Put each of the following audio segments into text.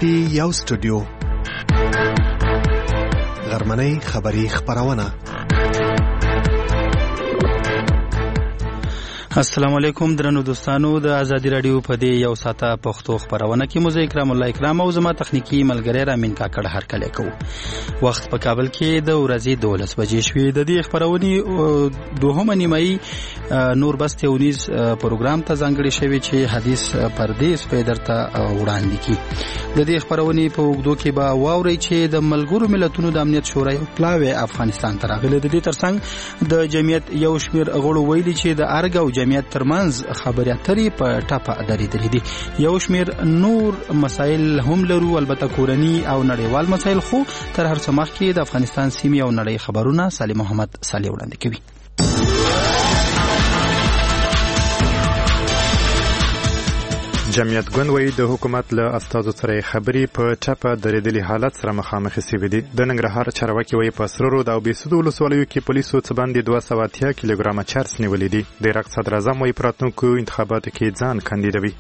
دی یو سټوډیو غرمنۍ خبری خبرونه. السلام علیکم درنو دوستانو، د ازادي رادیو په دې یو ساعته پښتو خبرونه کې مو اکرام الله اکرام او زما تخنیکی ملګری رامین کاکړ هر کله کو. وخت په کابل کې د ورځې 12 بجې شوې. د دې خبرونې دوهمه نیمایي نور بس تونیز پروګرام ته ځانګړی شوی چې حدیث پردیس په درته وړاندې کی. د دې خبرونې په وګړو کې به واوري چې د ملګرو ملتونو د امنیت شورا پلاوی افغانستان ته راغله. د دې ترڅنګ د جمعیت یو شمیر غړو ویلي چې د ارګ او جمعیت ترمنځ خبرې اترې په ټاپه درېدلې دي. یو شمیر نور مسایل هم لرو، البته کورنی او نړیوال مسایل، خو تر هر څه مخکې د افغانستان سیمې او نړۍ خبرونه سالم محمد صالح وړاندې کوي. جمعیت ګوند وایي د حکومت له استازو سره خبرې په ټاپه درېدلي حالت سره مخامخ شوي دي. د ننګرهار چارواکي وایي په سره رود او بېسودو ولسوالیو کې پولیسو څه باندې 280 کیلوګرامه چرس نیولي دي. د عراق صدر اعظم وایي په راتلونکو انتخاباتو کې ځان کاندیدوي.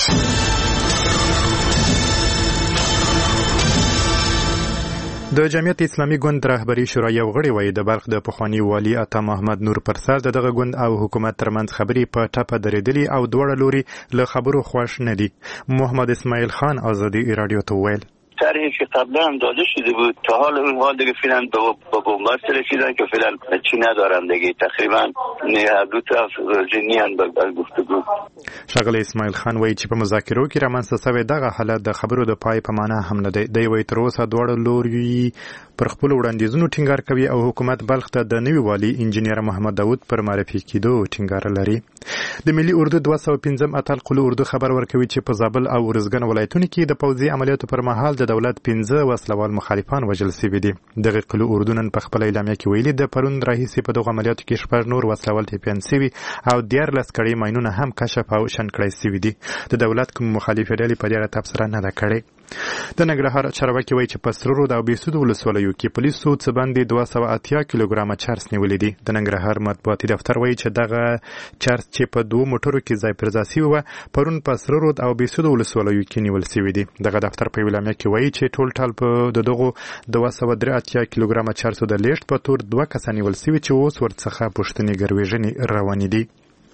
د جمعیت اسلامي ګوند رهبري شورا یو غړي وایي د بلخ د پخواني والي عطا محمد نور پر سر دغه ګوند او حکومت ترمنځ خبرې په ټاپه درېدلي او دواړه لوري له خبرو خوښ نه دي. محمد اسماعیل خان آزادی رادیو ته ویل طرحی که قبلا هم داده شده بود تا حال اون حال دیگه فعلا با بنبست رسیدن که فعلا چی ندارن دیگه، تقریبا هر دو طرف جنیان به گفتگو. ښاغلی اسماعیل خان وایي چې په مذاکرو کې رامنځته شوی دغه حالت د خبرو د پای په معنا هم نه دی. دی وایي تر اوسه دواړه لوري پر خپلو وړاندیزونو ټینګار کوي او حکومت بلخ ته د نوي والي انجینیر محمد داود پر معرفي کېدو ټینګار لري. د ملي اردو 215 اتل قلو اردو خبر ورکوي چې په زابل او ارزګان ولایتونو کې د پوځي عملیاتو پر مهال د دولت 15 وسلوال مخالفان وژل شوي دي. دغه قلو اردو نن په خپل اعلامیه کې ویلي د پرون راهیسې په دغه عملیاتو کې 6 نور وسلوال ټپیان شوي او 14 کړۍ ماینونه هم کشف او شن کړای شوي دي. د دولت کوم مخالفې ډلې په دې تبصره نه ده کړې. د ننګرهار چارواکي وایي چې په سره رود او بېسودو ولسوالیو کې پولیسو څه باندې 280 کیلوګرامه چرس نیولي دي. د ننګرهار مطبوعاتي دفتر وایي چې دغه چرس چې په 2 موټرو کې ځای پر ځای شوي وه پرون په سره رود او بېسودو ولسوالیو کې نیول شوي دي. دغه دفتر په اعلامیه کې وایي چې ټول ټال په دغو 283 کیلوګرامه چرسو د لیږد په تور 2 کسان نیول شوي چې اوس ورڅخه پوښتنې ګروېږنې روانې دي.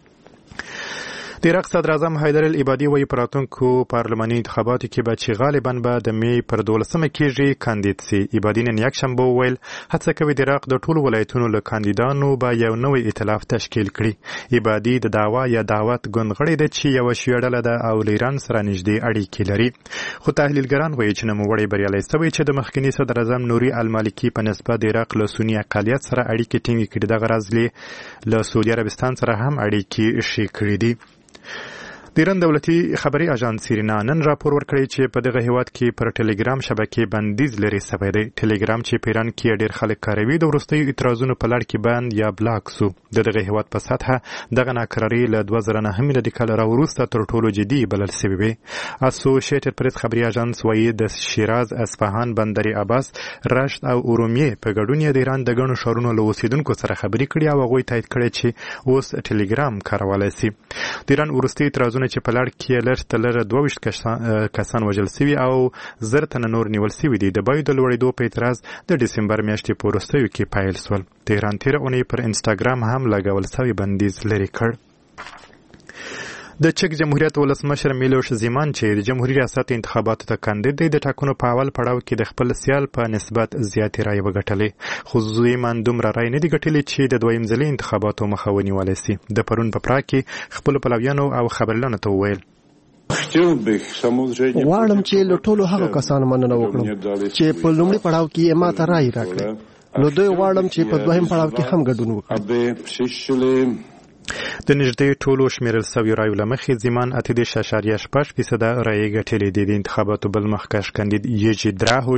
د عراق صدر اعظم حیدر العبادي وایي په راتلونکو پارلماني انتخاباتو کې به چې غالبا به د مې پر 12 کېږي کاندید سي. عبادي نن یکشنبه وویل هڅه کوي د عراق د ټولو ولایتونو له کاندیدانو به یو نوی ائتلاف تشکیل کړي. عبادي د دعوا یا دعوت ګوند غړی دی چې یوه شیعه ډله ده او له ایران سره نږدې اړیکې لري. خو تحلیلګران وایي چې نوموړی بریالی شوی چې د مخکني صدر اعظم نوري المالکي په نسبت د عراق له سني اقلیت سره اړیکې ټینګې کړي. دغه راز له سعودي عربستان سره هم اړیکې ښې کړي دي. د ایران دولتي خبري اژانس سیرینا نن راپور ورکړی چې په دغه هیواد کې پر ټلګرام شبکې بندیز لري شوی دی. ټلګرام چې په ایران کې ډېر خلک کاروي د وروستیو اعتراضونو په لړ کې بند یا بلاک سو. د دغه هیواد په سطحه دغه ناکراري له 2009 میلادي کال راوروسته تر ټولو جدي بلل شوې وي. اسوسییټډ پریس خبري اژانس وایي د شیراز، اصفهان، بندر عباس، رشت او ارومیه په ګډون د ایران د ګڼو ښارونو له اوسیدونکو سره خبرې کړي او هغوی تایید کړی چې اوس ټلګرام کارولی شي. د ایران وروستي اعتراضونه چې په لړ کې لږ تر لږه 22 کسان وژل شوي او 1000 تنه نور نیول شوي دي. د بیو د لوړېدو په اعتراض د ډسمبر میاشتې په وروستیو کې پیل شول. د ایران تېره اونۍ پر انسټاګرام هم لګول شوی بندیز لرې کړ. د چک جمهوریت ولسمشر میلوش زیمان چې د جمهوریت ریاست انتخاباتو ته کاندید دی د ټاکنو په اول پړاو کې د خپل سیال په نسبت زیاتې رایې وګټلې. خو زیمان دومره رایې نه دي ګټلې چې د دویم ځلي انتخاباتو مخه ونیولی شي. د پرون په پراګ کې خپلو پلویانو او خبریالانو ته وویل غواړم چې له ټولو هغو کسانو مننه وکړم چې په لومړي پړاو کې ما ته رایې راکړې. نو دوی غواړم چې په دویم پړاو کې هم ګډون وکړم. د نږدې ټولو شمیرل شویو رایو له مخې زیمان 8.6% رایې ګټلې دي. د انتخاباتو بل مخکښ کاندید یجی دراهوش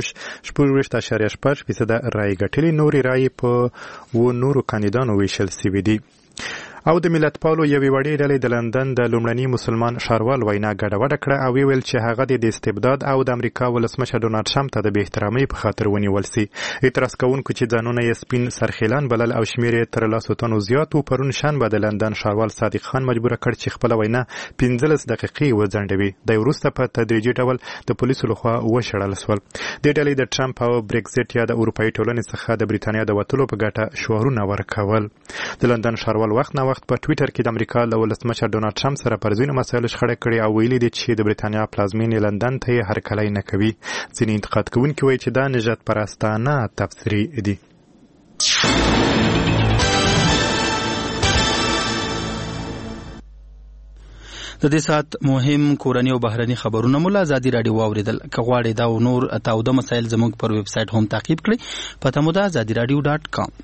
4.6% رایې ګټلې. نورې رایې په نورو کاندیدانو ویشل شوي دي. او د ملت پالو یوې وړې ډلې د لندن د لومړني مسلمان ښاروال وینا ګډوډه کړه او ویل چې هغه د استبداد او د امریکا ولسمشر ډونالډ ټرمپ ته د بې احترامۍ په خاطر ونیول سي. اعتراض کوونکو چې ځانونه یې سپین سرخیلان بلل او شمېر یې تر 100 تنو زیات و، پرون شنبه د لندن ښاروال صادق خان مجبور کړ چې خپله وینا 15 دقیقې وځنډوي. د وروسته په تدریجي ډول د پولیسو لخوا وشړل شول. د ډلې د ټرمپ او برېکزیټ یا د اروپایي ټولنې څخه د بریتانیا د وتلو په ګټه شعارونه ورکول. د لندن ښاروال وخت نه وخت په ټویټر کې د امریکا له ولسمشر ډونالډ ټرمپ سره پر ځینو مسایلو شخړه کړې او ویلي دي چې د بریتانیا پلازمینې لندن ته یې هرکلی نه کوي. ځینې انتقاد کوونکي وایي چې دا نژاد پرستانه تبصرې دي. د دې سات مهم کورنی او بهرني خبرونه مولا ازادي رادیو واوریدل. که غواړئ دا او نور تاوده مسایل زموږ پر ویب سټ هم تعقیب کړئ. پته مو ده azadiradio.com.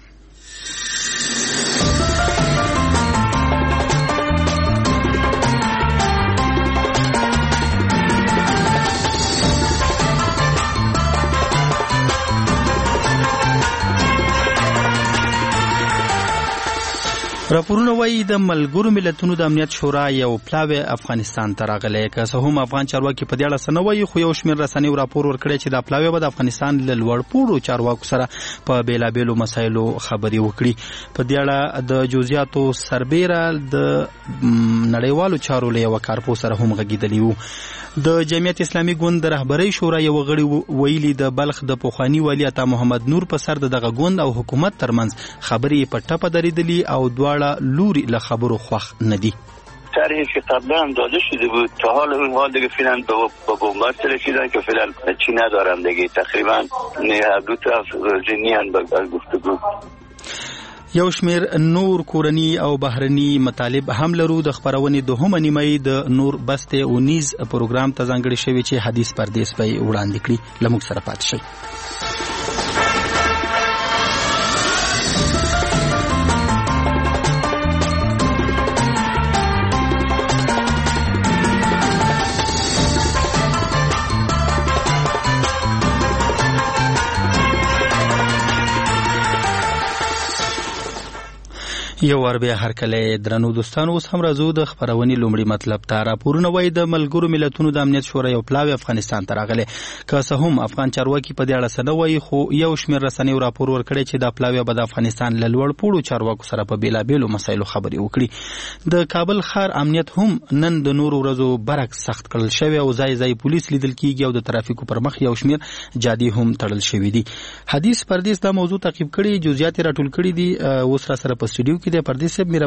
راپورونه وایي د ملګرو ملتونو د امنیت شورا یو پلاوی افغانستان ته راغلی. که څه هم افغان چارواکي په دې اړه څه نه وایي، خو یو شمېر رسنیو راپور ورکړی چې دا پلاوی به د افغانستان له لوړپوړو چارواکو سره په بېلابېلو مسایلو خبرې وکړي. په دې اړه د جزئیاتو سربیره د نړیوالو چارو له یوه کارپوه سره هم غږېدلی وو. د جمعیت اسلامي ګوند د رهبرۍ شورا یو غړي ویلي د بلخ د پخواني والي عطا محمد نور په سر دغه ګوند او حکومت ترمنځ خبرې په ټپه درېدلي او دواړه لوري له خبرو خوښ نه دي. طرحی که قبلا هم داده شده بود تا حال اون حال دیگه فعلا با بنبست رسیدن که فعلا چی ندارن دیگه، تقریبا هر دو طرف راضی ان به گفتگو. یو شمیر نور کورنی او بهرني مطالب هم لرو. د خبرونې دوهمه نیمه د نور بست اونیز پروګرام ته ځانګړی شوی چې حدیث پردیس به وړاندې کړي. لموږ سره پاتې شئ. یو ور بیا هرکله درنو دوستانو، اوس هم راځو د خبرونې لومړی مطلب ته. راپورونه وایي د ملګرو ملتونو د امنیت شورا یو پلاوی افغانستان ته راغلی. که څه هم افغان چارواکي په دې اړه څه نه وایي، خو یو شمېر رسنیو راپور ورکړی چې دا پلاوی به د افغانستان له لوړپوړو چارواکو سره په بېلابېلو مسایلو خبرې وکړي. د کابل ښار امنیت هم نن د نورو ورځو برعکس سخت کړل شوی او ځای ځای پولیس لیدل کېږي او د ترافیکو پر مخ یو شمېر جادې هم تړل شوي دي. حدیث پردیس دا موضوع تعقیب کړي، جزئیات یې راټول کړي دي. اوس را سره په سټوډیو کې دی پردیس صاحب.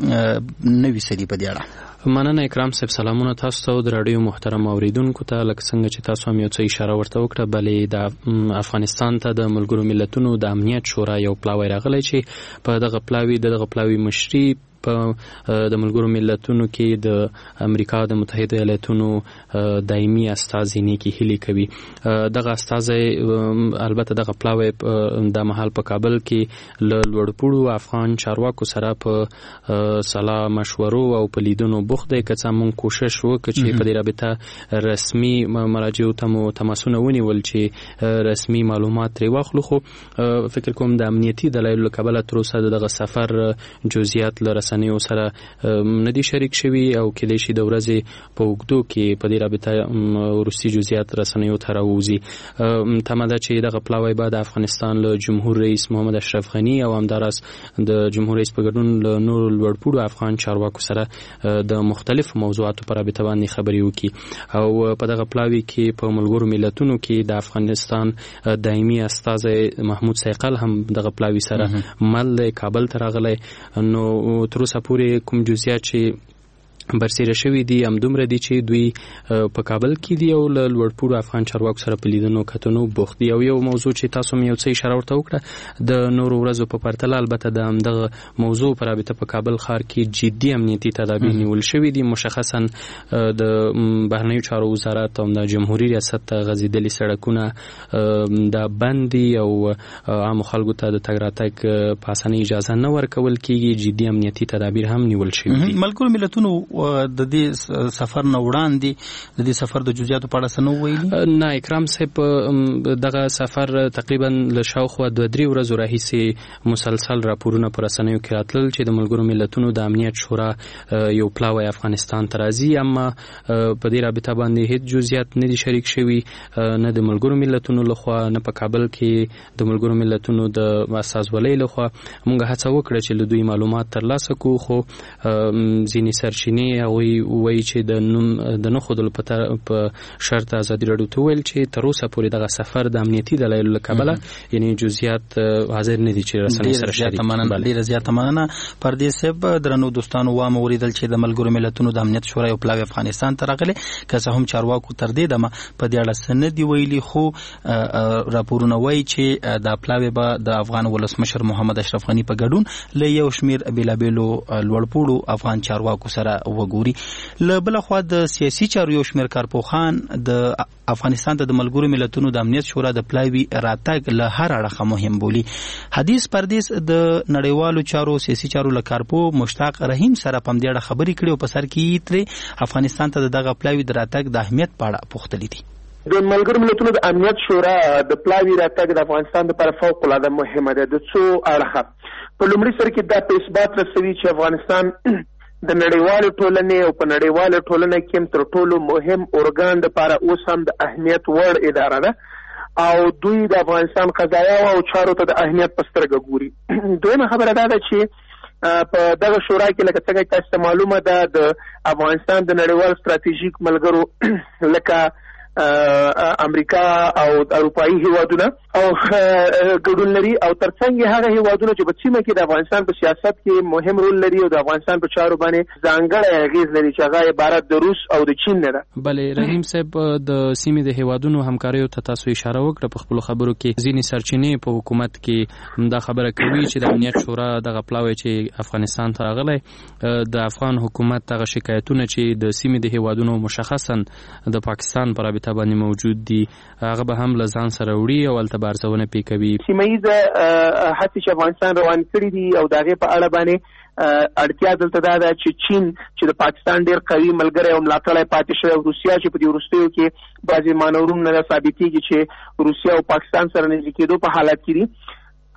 نوی سری په دې اړه مننه اکرام صاحب. سلامونه تاسو ته د رادیو محترم اوریدونکو ته. لکه څنګه چې تاسو هم یو څه اشاره ورته وکړه، بلې د افغانستان ته د ملګرو ملتونو د امنیت شورا یو پلاوی راغلی چې په دغه پلاوی مشري په د ملګرو ملتونو کې د امریکا د متحده ایالاتونو دایمي استازي نیکی هیلي کوي. دغه استازي البته دغه پلاوی د محل په کابل کې له لوړپوړو افغان چارواکو سره په سلا مشورو او په لیدونو بوخت دی. که څه مونږ کوشش وکړو چې په دې رابطه رسمي مراجعو ته تماسونه ونیول چې رسمي معلومات ترې واخلو، خو فکر کوم د امنیتي دلایلو له کبله تر اوسه دغه سفر جزئیات له رسنیو سره ندي شریک شوي او کېدای شي د ورځې په اوږدو کې په دې رابطه وروستي جزئیات رسنیو ته راوځي. تمه ده چې دغه پلاوی به د افغانستان له جمهور رئیس محمد اشرف غني او همداراز د جمهور رئیس په ګډون له نورو لوړپوړو افغان چارواکو سره د مختلفو موضوعاتو پر رابطه باندې خبرې وکړي. او په دغه پلاوی کې په ملګرو ملتونو کې د افغانستان دایمي استازی محمود سیقل هم دغه پلاوی سره مل کابل ته راغلی. نو تر اوسه پورې کوم جزئیات چې برسېره شوي دي همدومره دي چې دوی په کابل کې دي او له لوړپوړو افغان چارواکو سره په لیدنو کتنو بوخت دي. او یو موضوع چې تاسو مې یو څه اشاره ورته وکړه، د نورو ورځو په پرتله البته د همدغه موضوع په رابطه په کابل ښار کې جدي امنیتي تدابیر نیول شوي دي. مشخصا د بهرنیو چارو وزارت او د جمهوریت ریاست ته غځېدلي سړکونه د بند دي او عامو خلکو ته د تګ راتګ په اسانۍ اجازه نه ورکول کېږي. جدي امنیتي تدابیر هم نیول شوي دي. ملګرو ملتونو د دې سفر نه وړاندې د دې سفر د جزئیاتو په اړه څه نو ویلي؟ نه، اکرام صاحب دغه سفر تقریبا له شاوخوا 2-3 ورځو راهیسې مسلسل راپورونه پر رسنیو کې راتلل چې د ملګرو ملتونو د امنیت شورا یو پلاوی افغانستان ته راځي، اما په دې رابطه باندې هیڅ جزئیات نه دي شریک شوي، نه د ملګرو ملتونو لخوا، نه په کابل کې د ملګرو ملتونو د استازولۍ لخوا. موږ هڅه وکړه چې له دوی معلومات ترلاسه کړو، خو ځینې سرچینې هغوی وایي چې د نه ښودلو په شرط ازادي راډیو ته وویل چې تر اوسه پورې دغه سفر د امنیتي دلایلو له کبله یعنی جزئیات حاضر نه دي چې رسنۍ سره شریک کړي. ډیره زیاته مننه پردیس صاحب. درنو دوستانو وامه ولیدل چې د ملګرو ملتونو د امنیت شورا یو پلاوی افغانستان ته راغلی، که څه هم چارواکو تر دې دمه په دې اړه څه نه دي ویلي، خو راپورونه وایي چې دا پلاوی به د افغان ولسمشر محمد اشرف غني په ګډون له یو شمیر بیلابیلو لوړپوړو افغان چارواکو سره وګوري. له بل خوا د سیاسي چارو یو شمیر کارپوهان د افغانستان ته د ملګرو ملتونو د امنیت شورا د پلاوی راتګ له هر اړخه مهم بولي. حدیث پردیس د نړیوالو چارو سیاسي چارو له کارپو مشتاق رحیم سره په دې اړه خبرې کړې او په سر کې ترې افغانستان ته دغه پلاوی د راتګ د اهمیت په اړه پوښتلې دي. د ملګرو ملتونو د امنیت شورا د پلاوی راتګ د افغانستان لپاره فوق العاده مهمه ده. د څو اړخه په لومړي سر کې دا په اثبات رسوي چې افغانستان د نړیوالو ټولنې او په نړیواله ټولنه کې تر ټولو مهم اورګان لپاره اوس هم د اهمیت وړ اداره ده او دوی د افغانستان قضایا او چارو ته د اهمیت په سترګه ګوري. دویمه خبره دا ده چې په دغه شورا کې لکه څنګه تاسو ته معلومه ده د افغانستان د نړیوال ستراتیژیک ملګرو لکه امریکا او اروپایي هیوادونه او ګډون لري او ترڅنګ هغه هیوادونه چې په سیمه کې د افغانستان په سیاست کې مهم رول لري او د افغانستان په چارو باندې ځانګړی اغیز لري چې هغه عبارت د روس او د چین نه ده. بلې رحیم صاحب د سیمې د هیوادونو همکاریو ته تاسو اشاره وکړه په خپل خبرو کې. ځینې سرچینې په حکومت کې دا خبره کوي چې د امنیت شورا دغه پلاوی چې افغانستان ته راغلی د افغان حکومت دغه شکایتونه چې د سیمې د هیوادونو مشخصا د پاکستان پر باندې موجود دي هغه به هم له ځان سره وړي او الته بارزونه پې کوي. سیمه ییزه هڅې چې افغانستان روان کړي دي او د هغې په اړه باندې اړتیا دلته دا ده چې چین چې د پاکستان ډېر قوي ملګری او ملاتړی پاتې شوی او روسیه چې په دې وروستیو کې بعضې مانورونه ثابتېږي چې روسیه او پاکستان سره نږدې کېدو په حالت کې دي.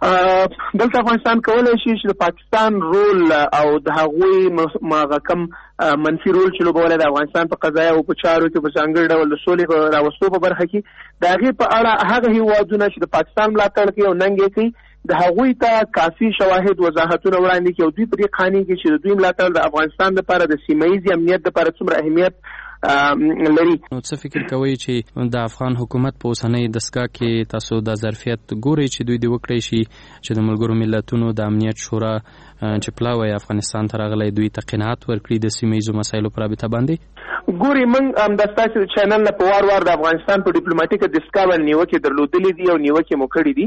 دلته افغانستان کولی شي چې د پاکستان رول او د هغوی ماغه کم منفي رول چې لوبولی د افغانستان په قضایا او په چارو کې په ځانګړي ډول د سولې په راوستو په برخه کې د هغې په اړه هغه هیوادونه چې د پاکستان ملاتړ کوي او ننګ یې کوي د هغوی ته کافي شواهد وضاحتونه وړاندې کړي او دوی په دې قانع کړي چې د دوی ملاتړ د افغانستان لپاره د سیمه ییز امنیت لپاره څومره اهمیت لري. نو څه فکر کوئ چې د افغان حکومت په اوسنۍ دستګاه کې تاسو د ظرفیت ګورئ چې دوی دې وکړی شي چې د ملګرو ملتونو د امنیت شورا چې پلاوی افغانستان ته راغلی دوی ته قناعت ورکړي د سیمه ییزو مسایلو په رابطه باندې؟ ګوري موږ همدا ستاسو د چینل نه په وار وار د افغانستان په ډیپلوماټیکه دستګاه باندې نیوکې درلودلې دي او نیوکې مو کړې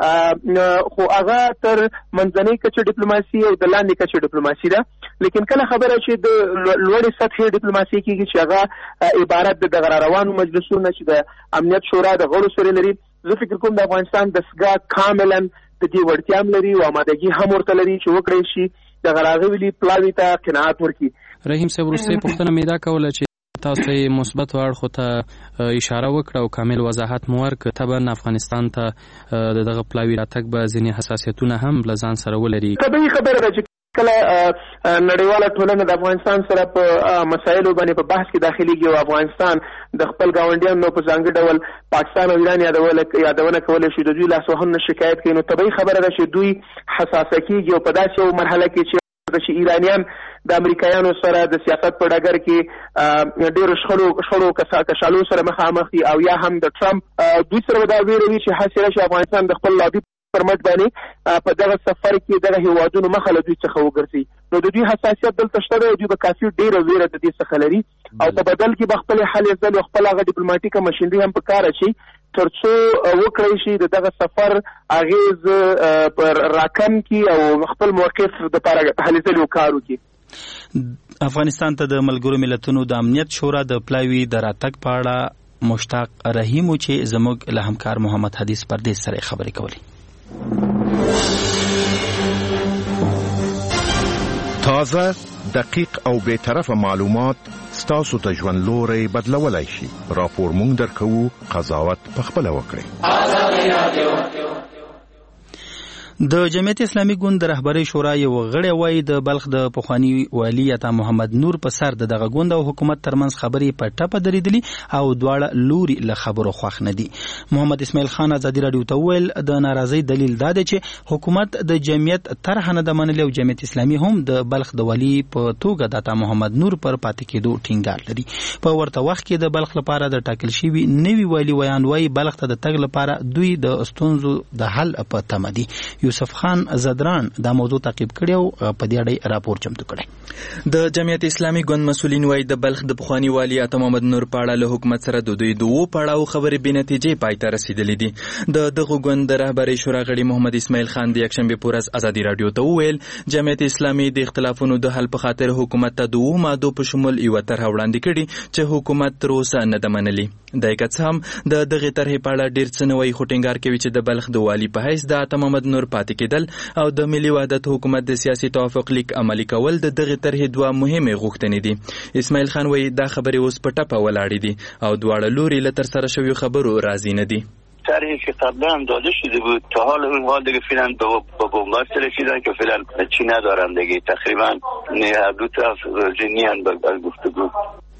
دي، خو هغه تر منځنۍ کچې ډیپلوماسي او د لاندې کچې ډیپلوماسي ده. لیکن کله خبره چې د لوړې سطحې ډیپلوماسي کېږي چې هغه عبارت د دغه روانو مجلسونو چې د امنیت شورا د غړو سره لري، زه فکر کوم د افغانستان دستګاه کاملا د دې وړتیا هم لري او آمادګي هم ورته لري چې وکړی شي دغه راغلي پلاوي ته قناعت ورکړي. رحیم صاحب وروستۍ پوښتنه مې دا کوله چې تاسو یې مثبت اړخو ته اشاره وکړه او کامل وضاحت مو ورکړ. طبعا افغانستان ته دغه پلاوي راتګ به ځینې حساسیتونه هم له ځان سره ولري. طبیعي خبره ده چې کله نړیواله ټولنه د افغانستان سره په مسایلو باندې په بحث کې داخليږي او افغانستان د خپل ګاونډیانو په ځانګړي ډول پاکستان او ایران یادونه کولی شي د دوی لاسوهنه شکایت کوي، نو طبیعي خبره ده چې دوی حساسه کېږي او په داسې یو مرحله کې چې ایرانیان د امریکایانو سره د سیاست په ډګر کې ډېرو شخړو کشالو سره مخامخ دي او یا هم د ټرمپ دوی سره دا ویروي چې هڅې راشي افغانستان د خپل لابي پر مټ باندې په دغه سفر کې دغه هیوادونو مخه له دوی څخه وګرځي. نو د دوی حساسیت دلته شته دی او دوی به کافي ډېره ویره د دې څخه لري او په بدل کې به خپل حل ځل او خپل هغه ډیپلوماټیکه مشینري هم په کار اچي ترڅو وکړی شي د دغه سفر اغیز پر راکم کی او خپل موقف د لپاره هلې ځل کار وکړي. افغانستان ته د ملګرو ملتونو د امنیت شورا د پلاوی د راتګ په اړه مشتاق رحیم چې زموږ له همکار محمد حدیث پردیس سره خبرې کولې. تازه دقیق او بی‌طرفه معلومات ستاسو ته ژوند لوري بدلولای شي. راپور مونږ درکوو، قضاوت پخپله وکړئ. د جمعیت اسلامي ګوند د رهبرۍ شورا یو غړی وایي د بلخ د پخوانی والي عطا محمد نور په سر دغه ګوند او حکومت ترمنځ خبرې په ټپه درېدلي او دواړه لوري له خبرو خوښ نه دي. محمد اسماعیل خان ازادي راډیو ته وویل د ناراضۍ دلیل دا دی چې حکومت د جمعیت طرحه نه ده منلې او جمعیت اسلامي هم د بلخ د والي په توګه د عطا محمد نور پر پاتې کېدو ټینګار لري. په ورته وخت کې د بلخ لپاره د ټاکل شوي نوي والي ویان وایي بلخ ته د تګ لپاره دوی د ستونزو د حل په تمه دي. یوسف خان زدران دا موضوع تعقیب کړی او په دې اړه راپور چمتو کړی. د جمعیت اسلامي ګوند مسؤلین وایي د بلخ د پخوانی والي عطا محمد نور په اړه له حکومت سره د دوی دوه پړاو خبرې بې نتیجې پای ته رسیدلې دي. د دغه ګوند د رهبرۍ شورا غړي محمد اسماعیل خان د یکشنبې په ورځ ازادي راډیو ته وویل جمعیت اسلامي د اختلافونو د حل په خاطر حکومت ته دوه مادو په شمول یوه طرحه وړاندې کړي چې حکومت تر اوسه نه ده منلې. د یکڅ هم د دغې طرحې په اړه ډېر څه نه وایي، خو ټینګار کوي چې د بلخ د والي په حیث د عطا محمد نور پاتې کېدل او د ملي وحدت حکومت د سیاسي توافق لیک عملي کول د دغې طرحې دوه مهمې غوښتنې دي. اسماعیل خان وایي دا خبرې اوس په ټپه ولاړې دي او دواړه لوري له ترسره شویو خبرو راضي نه دي. طرحی که قبلا هم داده شده بود تا حال اون حال دیگه فعلا با بنبست رسیدن که فعلا چی ندارن دیگه، تقریبا هر دو طرف راضی به گفتگو.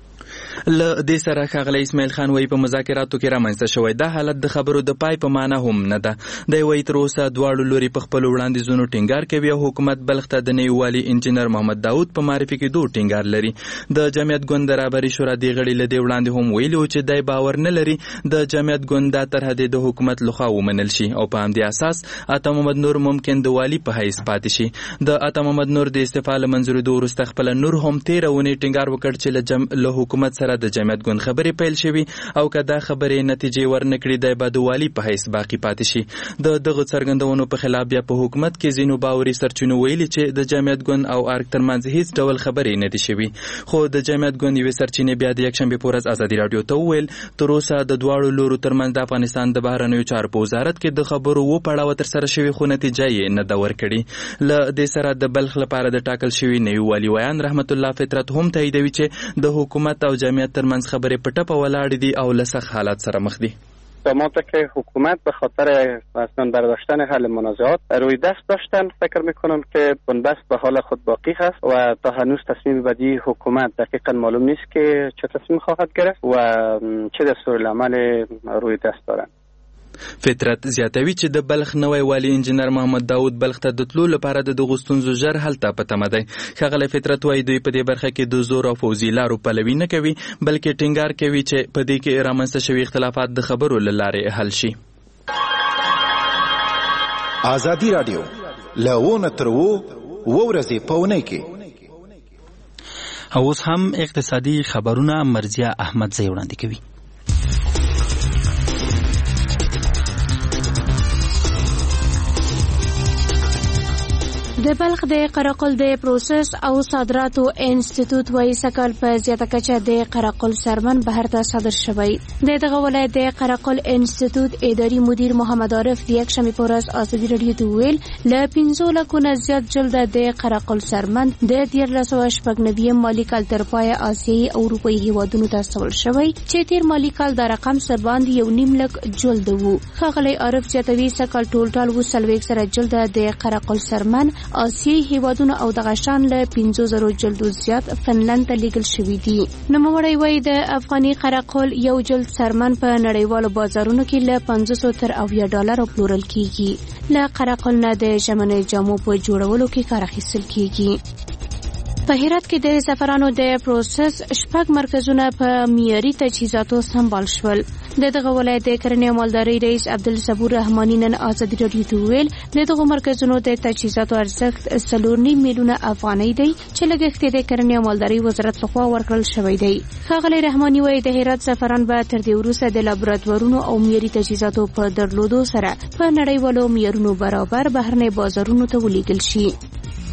له دې سره ښاغلی اسماعیل خان وایي په مذاکراتو کې رامنځته شوی دا حالت د خبرو د پای په معنا هم نه ده. دی وایي تر اوسه دواړو لوري په خپلو وړاندیزونو ټینګار کوي او حکومت بلخ ته د نوي والي انجینر محمد داود په معرفي کېدو ټینګار لري. د جمعیت ګوند د رهبرۍ شورا دې غړي له دې وړاندې هم ویلي و چې دی باور نه لري د جمعیت ګوند دا طرحه د حکومت لخوا ومنل شي او په همدې اساس عطا محمد نور ممکن د والي په حیث پاتې شي. د عطا محمد نور د استعفا له منظورېدو وروسته خپله نور هم تېره اونۍ ټینګار وکړ چې له حکومت سره د جمعیت ګوند خبرې پیل شوي او که دا خبرې نتیجې ورنکړي دی به د والي په حیث باقي پاتې شي. د دغو څرګندونو په خلاف بیا په حکومت کې ځینو باوري سرچینو ویلي چې د جمعیت ګوند او ارګ ترمنځ هیڅ ډول خبرې نه دي شوي. خو د جمعیت ګوند یوې سرچینې بیا د یکشنبې په ورځ ازادي راډیو ته وویل تر اوسه د دواړو لورو ترمنځ د افغانستان د بهرنیو چارو په وزارت کې د خبرو اووه پړاوه ترسره شوي خو نتیجه یې نه ده ورکړې. له دې سره د بلخ لپاره د ټاکل شوي نوي والي ویان رحمت الله فطرت هم تاییدوي چې د حکومت او جمعیت ترمنځ خبرې په ټپه ولاړې دي او له سخت حالت سره مخ دي. ما که حکومت به خاطر اصلا برداشتن حل منازعات روی دست داشتن، فکر میکنم که بنبست به حال خود باقی هست و تا هنوز تصمیم بعدی حکومت دقیقا معلوم نیست که چه تصمیم خواهد گرفت و چه دستورالعمل روی دست دارند. فطرت زیاتوي چې د بلخ نوی والي انجینر محمد داود بلخ ته د تلو لپاره د دغو ستونزو ژر حل ته په تمه دی. ښاغلی فطرت وایي دوی په دې برخه کې د زور او پوځي لارو پلوي نه کوي بلکې ټینګار کوي چې په دې کې رامنځته شوي اختلافات د خبرو له لارې حل شي. ازادي راډیو له ونه تر اووه ورځې په اونۍ کې. اوس هم اقتصادي خبرونه مرزیه احمدزی وړاندې کوي. د بلخ د قرقل د پروسس او صادراتو انسټیټیوټ وایي سکهال په زیاته کچه د قرقل سرمن بهر ته صادر شوی. دغه ولایت د قرقل انسټیټیوټ اداري مدیر محمد عارف د یکشنبې په ورځ ازادي راډیو ته وویل له 15 لکو نه زیات جلده د قرقل سرمن د 1399 مالي کال تر پایه آسیایي او اروپایي هیوادونو ته استول شوی چې تیر مالي کال د رقم سره باندې 1.5 لک جلده وو. ښاغلی عارف زیاتوي سکهال ټول 40 سره جلده د قرقل سرمن آسیایي هیوادونو او دغه شان له 50,000 جلدو زیات فنلند ته لیږل شوي دي. نوموړی وایي د افغاني قرقل یو جلد سرمن په نړیوالو بازارونو کې له 500 تر $80 پلورل کیږي. له قرقل نه د ژمنۍ جامو په جوړولو کې کار اخیستل کیږي. په هرات کې د زعفرانو د پروسس 6 مرکزونه په معیاري تجهیزاتو سمبال شول. دغه ولایت د کرنې او مالدارۍ رئیس عبدالصبور رحماني نن ازادي راډیو ته وویل دغه مرکزونو د تجهیزاتو ارزښت 4.9 میلیونه افغانۍ دی چې لګښت د کرنې او مالدارۍ وزارت لخوا ورکړل شوی دی. ښاغلی رحماني وایي د هرات زعفران به تر دې وروسته د لابراتوارونو او معیاري تجهیزاتو په درلودو سره په نړیوالو معیارونو برابر بهرنۍ بازارونو ته ولیږل شي.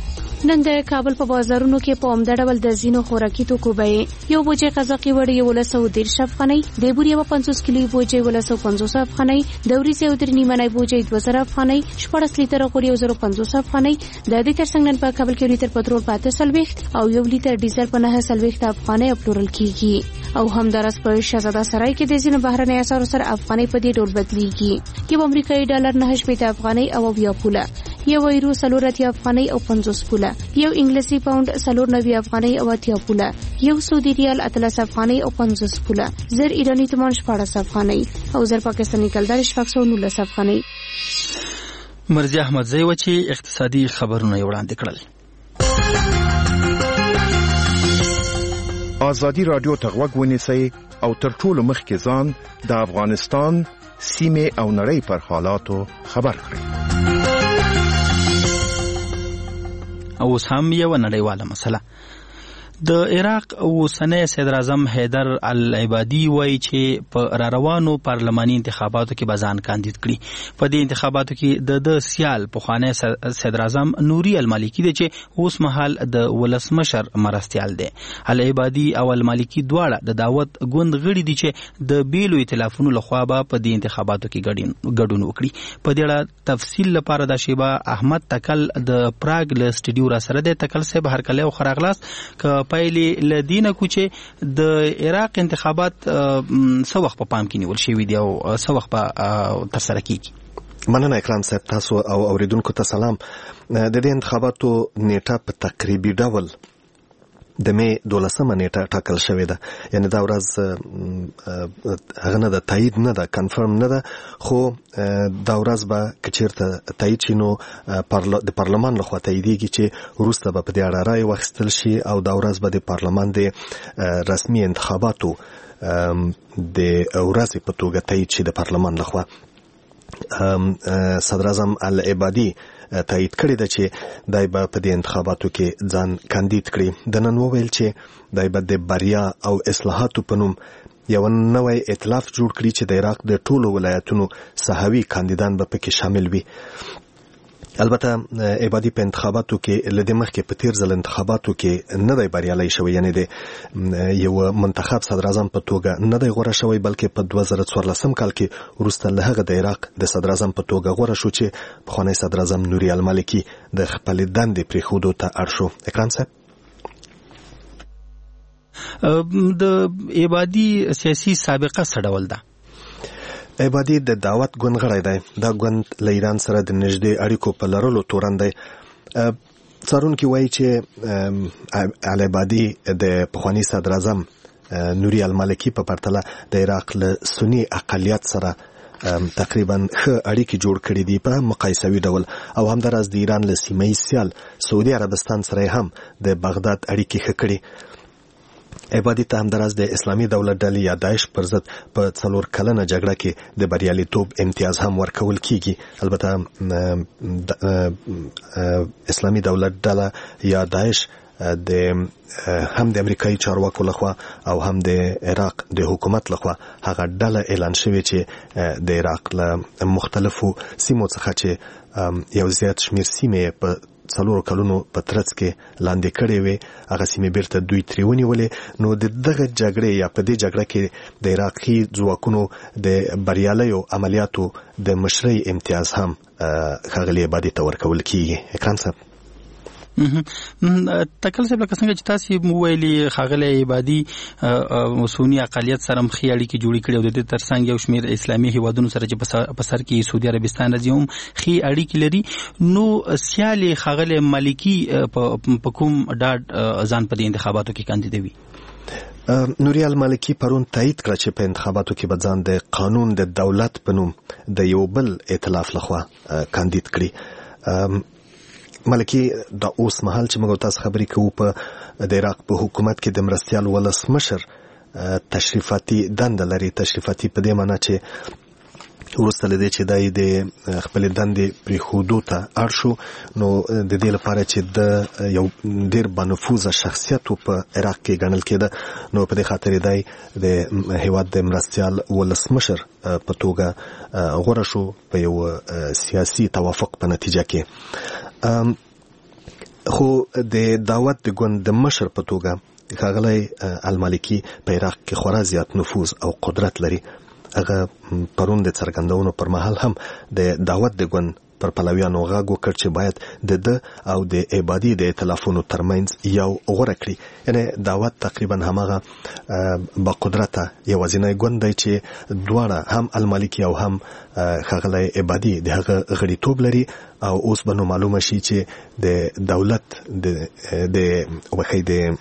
نن د کابل په بازارونو کې په عمده ډول د ځینو خوراکي توکو بیې یو بوجۍ قزاقي وړۍ 110 افغانۍ، د بوري 50 کیلو بوجۍ 150 افغانۍ، د وریځو او درې نیمه بوجۍ 2000 افغانۍ، 14 لیټر غوړي 1050 افغانۍ، د دې ترڅنګ نن په کابل کې لیټر پټرول په 8 او 1 لیټر ډیزل په 9 افغانۍ پلورل کیږي. او همدارس په شهزاده سرای کې د ځینو بهرنۍ اسعارو سره افغانۍ په دې ډول بدلیږي. یو امریکایي ډالر 9 افغانۍ او 10 پوله، یو یورو 30 افغانۍ او 50 پوله، یو انګلیسي پاوند 90 افغانۍ او 80 پوله، یو سعودي ریال 13 افغانۍ او 50 پوله، زر ایرانی تومان 14 افغانۍ او زر پاکستاني کلدار 619 افغانۍ. مرزي احمدزی و چې اقتصادي خبرونه وړاندې کړل. ازادي رادیو ته غوږ ونیسئ او تر ټولو مخکې ځان د افغانستان سیمه او نړۍ پر حالاتو خبر کړئ. او اوس هم یو نړیواله مسله. د عراق اوسنی صدر اعظم حیدر العبادي وایي چې په راروانو پارلماني انتخاباتو کې به ځان کاندید کړي. په دې انتخاباتو کې د سیال پخوانی صدر اعظم نوري المالکي دی چې اوس مهال د ولسمشر مرستیال دی. العبادي او المالکي دواړه د دعوت ګوند غړي دي چې د بیلو ائتلافونو لخوا به په دې انتخاباتو کې ګډون وکړي. په دې اړه تفصیل لپاره د شیبه احمد تکل د پراګ له سټډیو را سره دی. تکل صاحب هر کله او خراغلاس ک پایلې لدینه کوچه د عراق انتخابات څو وخت په پام کې نیول شوی دی او څو وخت په تر سره کیږي؟ مننه اکرام صاحب، تاسو او اوریدونکو ته سلام. د دې انتخاباتو نیټه په تقریبي ډول د می 12 نیټه ټاکل شوې ده. یعنی دا ورځ هغه نه د تایید نه ده، کنفرم نه ده، خو دا ورځ به کچیرته تایید شي نو د پارلمان لخوا تاییدیږي چې وروسته به په دې اړه رای واخیستل شي او دا ورځ به د پارلمان د رسمي انتخاباتو د ورځې په توګه تایید شي د پارلمان لخوا. صدر اعظم العبادي تایید کړی ده چې دای به په دې انتخاباتو کې ځان کاندید کړي. د نن وویل چې دای به د بریا او اصلاحاتو په نوم یو نوی ائتلاف جوړ کړي چې د عراق د ټولو ولایتونو صحوي کاندیدان به پکې شامل وي. البته عبادي په انتخاباتو کې لدې مخکې په تیر ځل انتخاباتو کې نه دی بریالی شوی، یعنی د یو منتخب صدر اعظم په توګه نه دی غوره شوی، بلکې په 2014 کال کې وروسته له هغه د عراق د صدر اعظم په توګه غوره شو چې پخوانی صدر اعظم نوري المالکي د خپلې دندې پرېښودو ته اړ شو. اکرام صاحب، د عبادي سیاسي سابقه څه ډول ده؟ عبادي د دعوت ګوند غړی دی. دا ګوند له ایران سره د نږدې اړیکو په لرلو تورن دی. څارونکي وایي چې العبادي د پخوانی صدر اعظم نوري المالکي په پرتله د عراق له سني اقلیت سره تقریبا ښه اړیکې جوړ کړې دي په مقایسوي ډول، او همداراز د ایران له سیمه ییز سیال سعودي عربستان سره هم د بغداد اړیکې ښه کړي. عبادي ته همداراز د اسلامي دولت ډلې یا داعش پر ضد په 4 کلنه جګړه کې د بریالیتوب امتیاز هم ورکول کیږي. البته اسلامي دولت ډله یا داعش هم د امریکایي چارواکو لخوا او هم د عراق د حکومت لخوا هغه ډله اعلان شوې چې د عراق له مختلفو سیمو څخه چې یو زیات شمیر سیمې په 4 کلونو په ترڅ کې لاندې کړې وي، هغه سیمې بیرته دوی ترې ونیولې. نو دغه جګړې یا په دې جګړه کې د عراقي ځواکونو د بریالیو عملیاتو د مشرۍ امتیاز هم ښاغلي عبادي ته ورکول کیږي. اکرام صاحب، تکل صاحب لکه څنګه چې تاسو ویلي ښاغلی عبادي سني اقلیت سره مخې اړیکې جوړې کړې او د دې ترڅنګ یو شمېر اسلامي هیوادونو سره چې په سر کې سعودي عربستان راځي هم ښې اړیکې لري. نو سیالي ښاغلی مالکي په کوم ډاډ ځان په دې انتخاباتو کې کاندیدوي؟ نوري المالکي پرون تایید کړ چې په انتخاباتو کې به ځان د قانون د دولت په نوم د یو بل ائتلاف لخوا کاندید کړي. ملکی دا اوس مهال چې موږ تاسو خبرې کوو په د عراق په حکومت کې د مرستیال ولسمشر تشریفاتي دنده لري. تشریفاتي په دې معنی چې وروسته له دې چې دای د خپل دندې پرېښودو ته اړ شو، نو د دې لپاره چې د یو ډېر بانفوذه شخصیت په عراق کې ګڼل کېده، نو په دې خاطر دای د هیواد د مرستیال ولسمشر په توګه غوره شو په یو سیاسي توافق په نتیجه کې. خو د دعوت د ګوند د مشر په توګه ښاغلی المالکي په عراق کې خورا زیات نفوذ او قدرت لري. هغه پرون د څرګندونو پر مهال هم د دعوت د ګوند پر پلویانو غږ وکړ چې باید د او د عبادي د ائتلافونو ترمنځ یو غوره کړي. یعنی دعوت تقریبا همغه با قدرته یوازینی ګوند دی چې دواړه هم المالکي او هم ښاغلی عبادي د هغه غړیتوب لري او اوس به نو معلومه شي چې د دولت د وخی د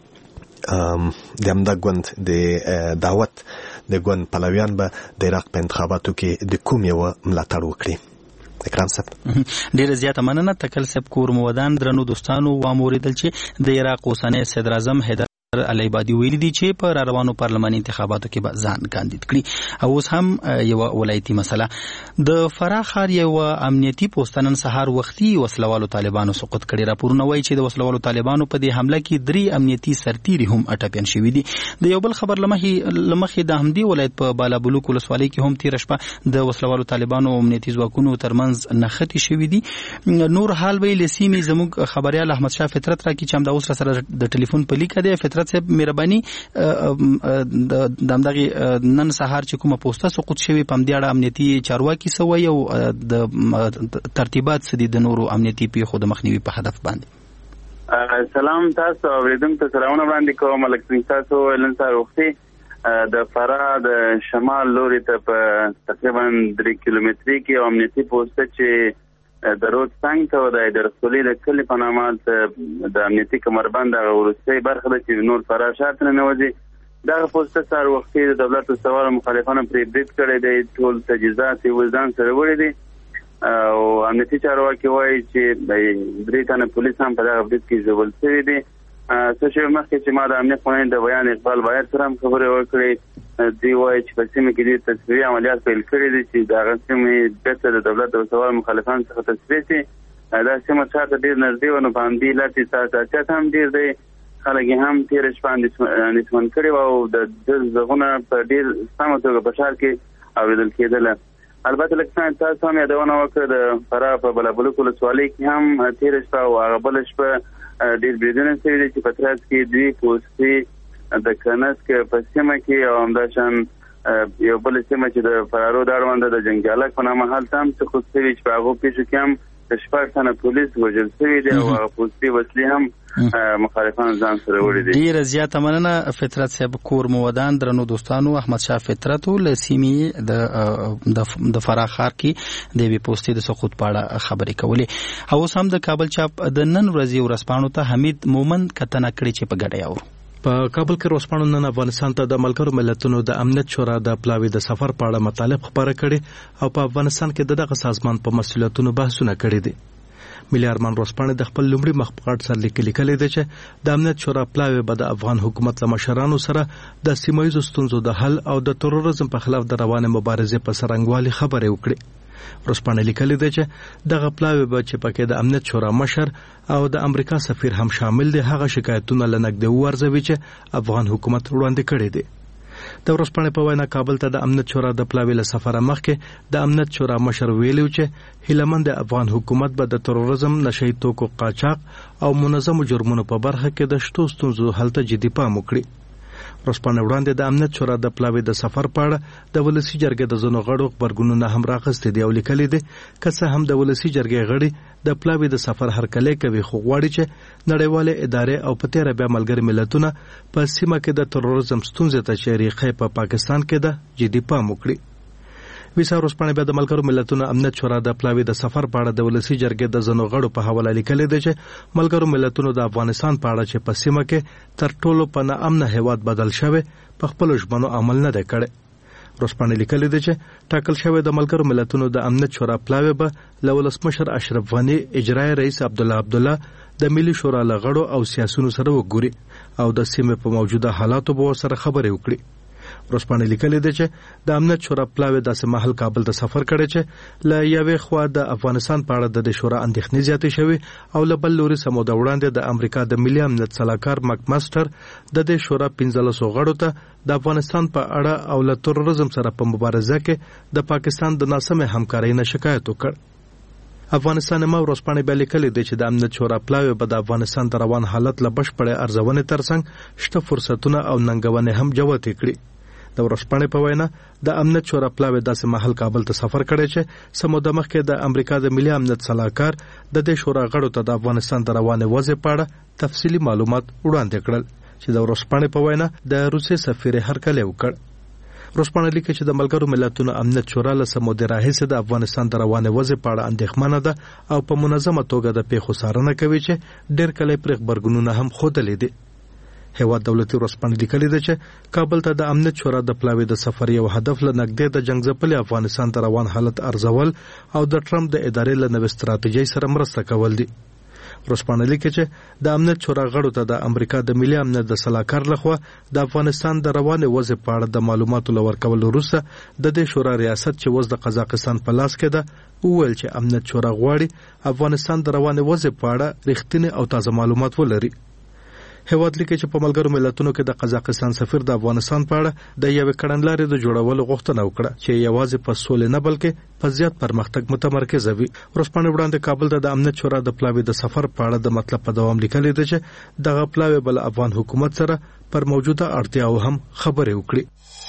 همدا ګوند د دعوت د ګوند پلویان به د عراق په انتخاباتو کې د کوم یو ملاتړ وکړي. اکرام صاحب ډیره زیاته مننه. تکل صاحب کور مودان درنو دوستانو واموریدل چې د عراق اوسنی صدر اعظم حیدر علي عبادي ویلي دي چې په روانو پارلماني انتخاباتو کې به ځان کاندید کړي. او اوس هم یو ولایتي مسله د فراه ښار یو امنیتي پوسټ نن سهار وختي وسلوالو طالبانو سقوط کړي. راپورونه وایي چې د وسلوالو طالبانو په دې حمله کې 3 امنیتي سرتیري هم اټپین شوي دي. د یو بل خبر لمخې د همدې ولایت په بالابلوک ولسوالۍ کې هم تیر شپه د وسلوالو طالبانو امنیتي ځواکونو ترمنځ نښتې شوي دي. نور حال به لسیمي زموږ خبريال احمد شاه فطرت راکړي چې هم د اوس سره د ټلیفون په لیکه دی. فطرت صاحب مهرباني د همدغه نن سهار چې کومه پوسټه سقوط شوی په همدې اړه امنیتي چارواکي سوی او د ترتیبات سدي د نورو امنیتي پیښو د مخنیوي په هدف باندې. سلام تاسو اوریدونکو ته سلامونه وړاندې کوم. ملک تاسو نن سهار وختي د فراه د شمال لوري ته په تقریبا 3 کیلومتري کې امنیتي پوسټ چې د روډ څنګ ته د رسولي د کلی په نامه د امنیتي کمربند د ورستۍ برخه چې نور فراه شاته نه وځي. دغه پوسټ سره وختي د دولت او سوال مخالفانو پرې برید کړی دی. ټول تجهیزات یې وزدان سره وړي دي او امنیتي چارواکي وایي چې د 3 تنه پولیس هم په دغه برید کې ژوبل شوي دي. څه شی مخکې چې ما د امنیت خواهان د بیان اقبال باید سره هم خبرې وکړې. دوی وایي چې په سیمه کې د تصفیې عملیات پیل کړي دي چې د هغه سیمې بیرته د دولت او سوال مخالفانو څخه تصفیې شي. دا سیمه چاته ډېر نږدې وه نو په همدې علت یې حساسیت هم ډېر دی. خلک یې هم تېره شپه اندېښمن کړي وو او د غږونه په ډېر سمه توګه په ښار کې اورېدل کېدله. البته لږ څه تاسو هم یادونه وکړه د فراه په بالابلوک ولسوالۍ کې هم تېره شپه او هغه بله شپه ډېر بریدونه شوي دي چې په ترڅ کې 2 پوستې د کنسک په سیمه کې او همداشان یو بل سیمه چې د فرارو د اړوند د جنګیالک په نامه هلته هم څه خود شوي چې په هغو پیښو کې هم د 6 تنه پولیس وژل شوي دي او هغه پوستې وسلې هم مخالفان ځان سره وړي دي. ډېره زیاته مننه فطرت صاحب کور مودان درنو دوستانو. احمد شاه فطرت له سیمې د فراه ښار کې د یوې پوستې د سقوط په اړه خبرې کولې. او اوس هم د کابل چاپ د نن ورځې ورځپاڼو ته حمید مومند کتنه کړې چې په ګډه یاورو. په کابل کې ورځپاڼو نن افغانستان ته د ملګرو ملتونو د امنیت شورا د پلاوي د سفر په اړه مطالب خبره کړي او په افغانستان کې دغه سازمان په مسؤلیتونو بحثونه کړي دي. ملي ارمان ورځپاڼه د خپل لومړي مخبرات سره لیکلي دی چې د امنیت شورا پلاوي به د افغان حکومت له مشرانو سره د سیمایي ستونزو د حل او د تروریزم په خلاف د روانه مبارزې په سرنګوالي خبرې وکړي. ورځپاڼه لیکلي دی چې دغه پلاوي به چې پکې د امنیت شورا مشر او د امریکا سفیر هم شامل دي هغه شکایتونه لنګ دی ورزوي چې افغان حکومت وړاندې کړي دي. د ورځپاڼې په وینا کابل ته د امنیت شورا د پلاوي له سفره مخکې د امنیت شورا مشر ویلو چې هیلمند افغان حکومت به د تروریزم، نشئی توکو قاچاق او منظم جرمونو په برخه کې د شتو ستونزو حل ته جدي پام وکړي. ورځپاڼه وړاندې د امنیت شورا د پلاوي د سفر په اړه د ولسی جرګې د ځینو غړو خبرګونونه هم راغستې دي او لیکلي دي که څه هم د ولسی جرګې غړي د پلاوي د سفر هرکلی کوي خو غواړي چې نړیوالې ادارې او په تیره بیا ملګري ملتونه په سیمه کې د تروریزم ستونزې ته چریخۍ په پاکستان کې د جدي پام وکړي. ویسا ورځپاڼه بیا د ملګرو ملتونو امنیت شورا د پلاوي د سفر په اړه د ولسی جرګې د ځینو غړو په حواله لیکلي دی چې ملګرو ملتونو د افغانستان په اړه چې په سیمه کې تر ټولو په ناامنه هیواد بدل شوی په خپل ژمنو عمل نه دی کړی. ورځپاڼه لیکلي دی چې ټاکل شوی د ملګرو ملتونو د امنیت شورا پلاوي به له ولسمشر اشرف غني، اجرایي رئیس عبدالله د ملي شورا له غړو او سیاسيونو سره وګوري او د سیمې په موجوده حالاتو به سره خبرې وکړي. ورځپاڼه لیکلي دی چې د امنیت شورا پلاوي داسې مهال کابل ته سفر کړی چې له یوې خوا د افغانستان په اړه د شورا اندېښنې زیاتې شوي او له بل لوري سموده وړاندې د امریکا د ملي امنیت سلاکار مکماستر د دې شورا 15 غړو ته د افغانستان په اړه او له تروریزم سره په مبارزه کې د پاکستان د ناسمه همکارۍ نه شکایت وکړ. افغانستان ما ورځپاڼې بیا لیکلي دي چې د امنیت شورا پلاوی به د افغانستان د روان حالت له بشپړې ارزونې ترڅنګ شته فرصتونه او ننګونې هم جوتې کړي. د ورځپاڼې په وینا د امنیت شورا پلاوی داسې مهال کابل ته سفر کړی چې سموده مخکې د امریکا د ملي امنیت صلاحکار د دې شورا غړو ته د افغانستان د روانې وضع په اړه تفصیلي معلومات وړاندې کړل چې د ورځپاڼې په وینا د روسیې سفیر هرکلی وکړ. ورځپاڼه لیکي چې د ملګرو ملتونو امنیت شورا له سموده راهیسې د افغانستان د روانې وضع په اړه اندېښمنه ده او په منظمه توګه د پیښو څارنه کوي چې ډېر کله پرې غبرګونونه هم ښودلي دي. هیواد دولتي ورځپاڼه لیکلي ده چې کابل ته د امنیت شورا د پلاوی د سفر یو هدف له نږدې د جنگ ځپلي افغانستان د روان حالت ارزول او د ټرمپ د ادارې له نوې ستراتیژۍ سره مرسته کول دي. ورځپاڼه لیکي چې د امنیت شورا غړو ته د امریکا د ملي امنیت د صلاحکار لخوا د افغانستان د روانې وضع په اړه د معلوماتو لورکول وروسته د دې شورا ریاست چې اوس د قزاقستان په لاس کې ده وویل چې امنیت شورا غواړي افغانستان د روانې وضع په اړه رښتینی او تازه معلومات ولري. هیواد لیکي چې په ملګرو ملتونو کې د قزاقستان سفیر د افغانستان په اړه د یوې کړنلارې د جوړولو غوښتنه وکړه چې یوازې په سولې نه بلکې په زیات پرمختګ متمرکز وي. ورځپاڼه وړاندې کابل ته د امنیت شورا د پلاوی د سفر په اړه د مطلب په دوام لیکلي ده چې دغه پلاوی بل افغان حکومت سره پر موجوده اړتیاو هم خبرې وکړي.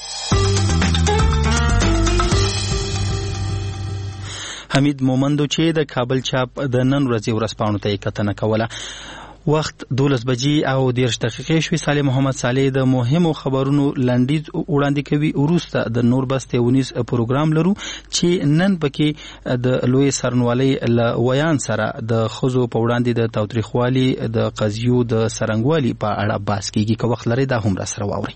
حمید مومندو چې د کابل چاپ د نن ورځې ورځپاڼو ته کتنه کوله. وخت 12 بجې او 10 دقیقې شوې. صالح محمد صالح د مهمو خبرونو لنډیز وړاندې کوي. وروسته د نور بس تیونیز پروګرام لرو چې نن پکې د لوی سرنوالۍ له ویان سره د خزو په وړاندې د تاوتریخوالي د قضیو د سرنګوالي په اړه بحث کیږي. که وخت لري دا هم را سره واوري.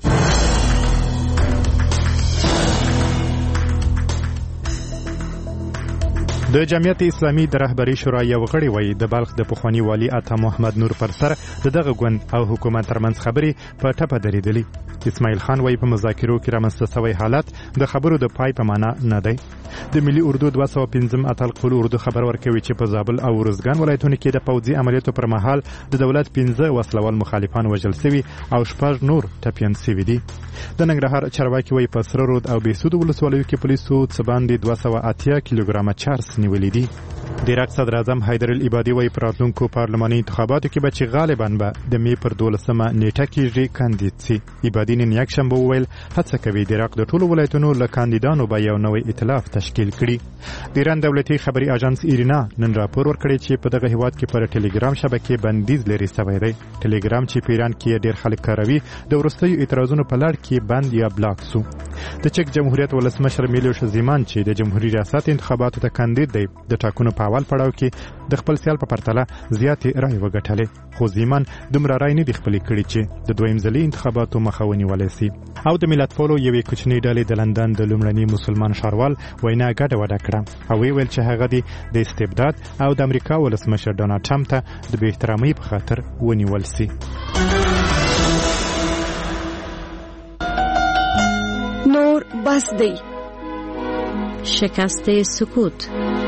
د جمعیت اسلامي د رهبري شورا یو غړي وایي د بلخ د پخوانی والی عطا محمد نور پر سر دغه ګوند او حکومت ترمنځ خبري په ټپه درېدلې. اسماعیل خان وایي په مذاکرو کې رامنځته شوی حالت د خبرو د پای په معنا نه دی. د ملي اردو 215 اتل خپل اردو خبر ورکوي چې په زابل او ورزګان ولایتونو کې د پوځي عملیاتو پر مهال د دولت 15 وسلوال مخالفان وژل شوي او 6 نور ټپیان شوي دي. د ننګرهار چارواکي وایي په سره رود او بهسود ولسوالیو کې پولیسو څه باندې 280 کیلوګرامه چارس نیولې دي. د عراق صدر اعظم حیدر العبادي وایي په راتلونکو پارلماني انتخاباتو کې به چې غالبا به د می پر 12مه نیټه کېږي کاندید سي. عبادي نن یکشنبه وویل هڅه کوي د عراق د ټولو ولایتونو له کاندیدانو به یو نوی ائتلاف تشکیل کړي. د ایران دولتي خبري اژانس ایرینا نن راپور ورکړی چې په دغه هیواد کې پر ټلګرام شبکې بندیز لري شوی دی. ټلګرام چې په ایران کې ډېر خلک کاروي د وروستیو اعتراضونو په لړ کې بند یا بلاک شو. د چک جمهوریت ولسمشر میلوش زیمان چې د جمهوریت ریاست انتخاباتو ته کاندید دی د ټاکنو په اول پړاو کې د خپل سیال په پرتله زیاتې رای وګټلې. خو زیمان دومره رای نه دی خپلې کړې چې د دویم ځلي انتخاباتو مخه ونیولی شي. او د ملت پالو یوې کوچنۍ ډلې د لندن د لومړني مسلمان ښاروال وینا ګډه وډه کړه او ویل چې هغه د استبداد او د امریکا ولسمشر ډونالډ ټرمپ ته د بې احترامۍ په خاطر ونیول شي. نور بس دی. شکست سکوت.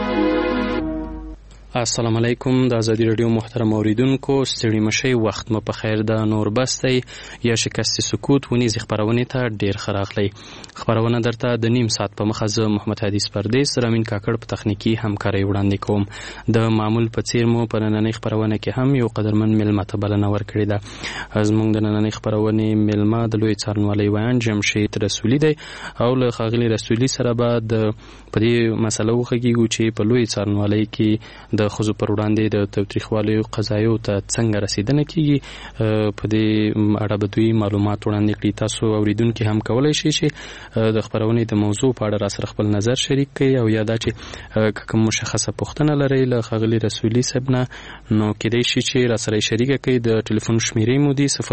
السلام علیکم. د ازادي رادیو محترم اوریدونکو ستړي مشي وخت مو په خیر. د نور بستی یا شکست سکوت ونیز خبرونه ته ډیر خراغلی. خبرونه درته د نیم ساعت په مخه زه محمد حدیث پردیس رامین کاکړ په تخنیکی همکاري وړاندې کوم. د معمول په څیر مو په نننۍ خبرونه کې هم یو قدرمن ملمه ته بلنه ورکړې ده. زموږ د نننۍ خبرونه ملمه د لوی څارنوالۍ ویان جمشید رسولي دی او له خاغلی رسولي سره به د په دې مسله وغږیږو چې په لوی څارنوالۍ کې د خزو پر وړاندې د تاوتریخوالي قضایو ته څنګه رسیدنه کیږي په دې اړه به دوی معلومات وړاندې کړي. تاسو اوریدونکو هم کولای شئ چې د خبرونې د موضوع په اړه را سره خپل نظر شریک کړئ او یا دا چې کوم مشخصه پوښتنه لرئ له ښاغلي رسولي صاحب نه نو کېدای شي چې را سره شریک کړئ. د ټلیفون شمیرې مو دي 020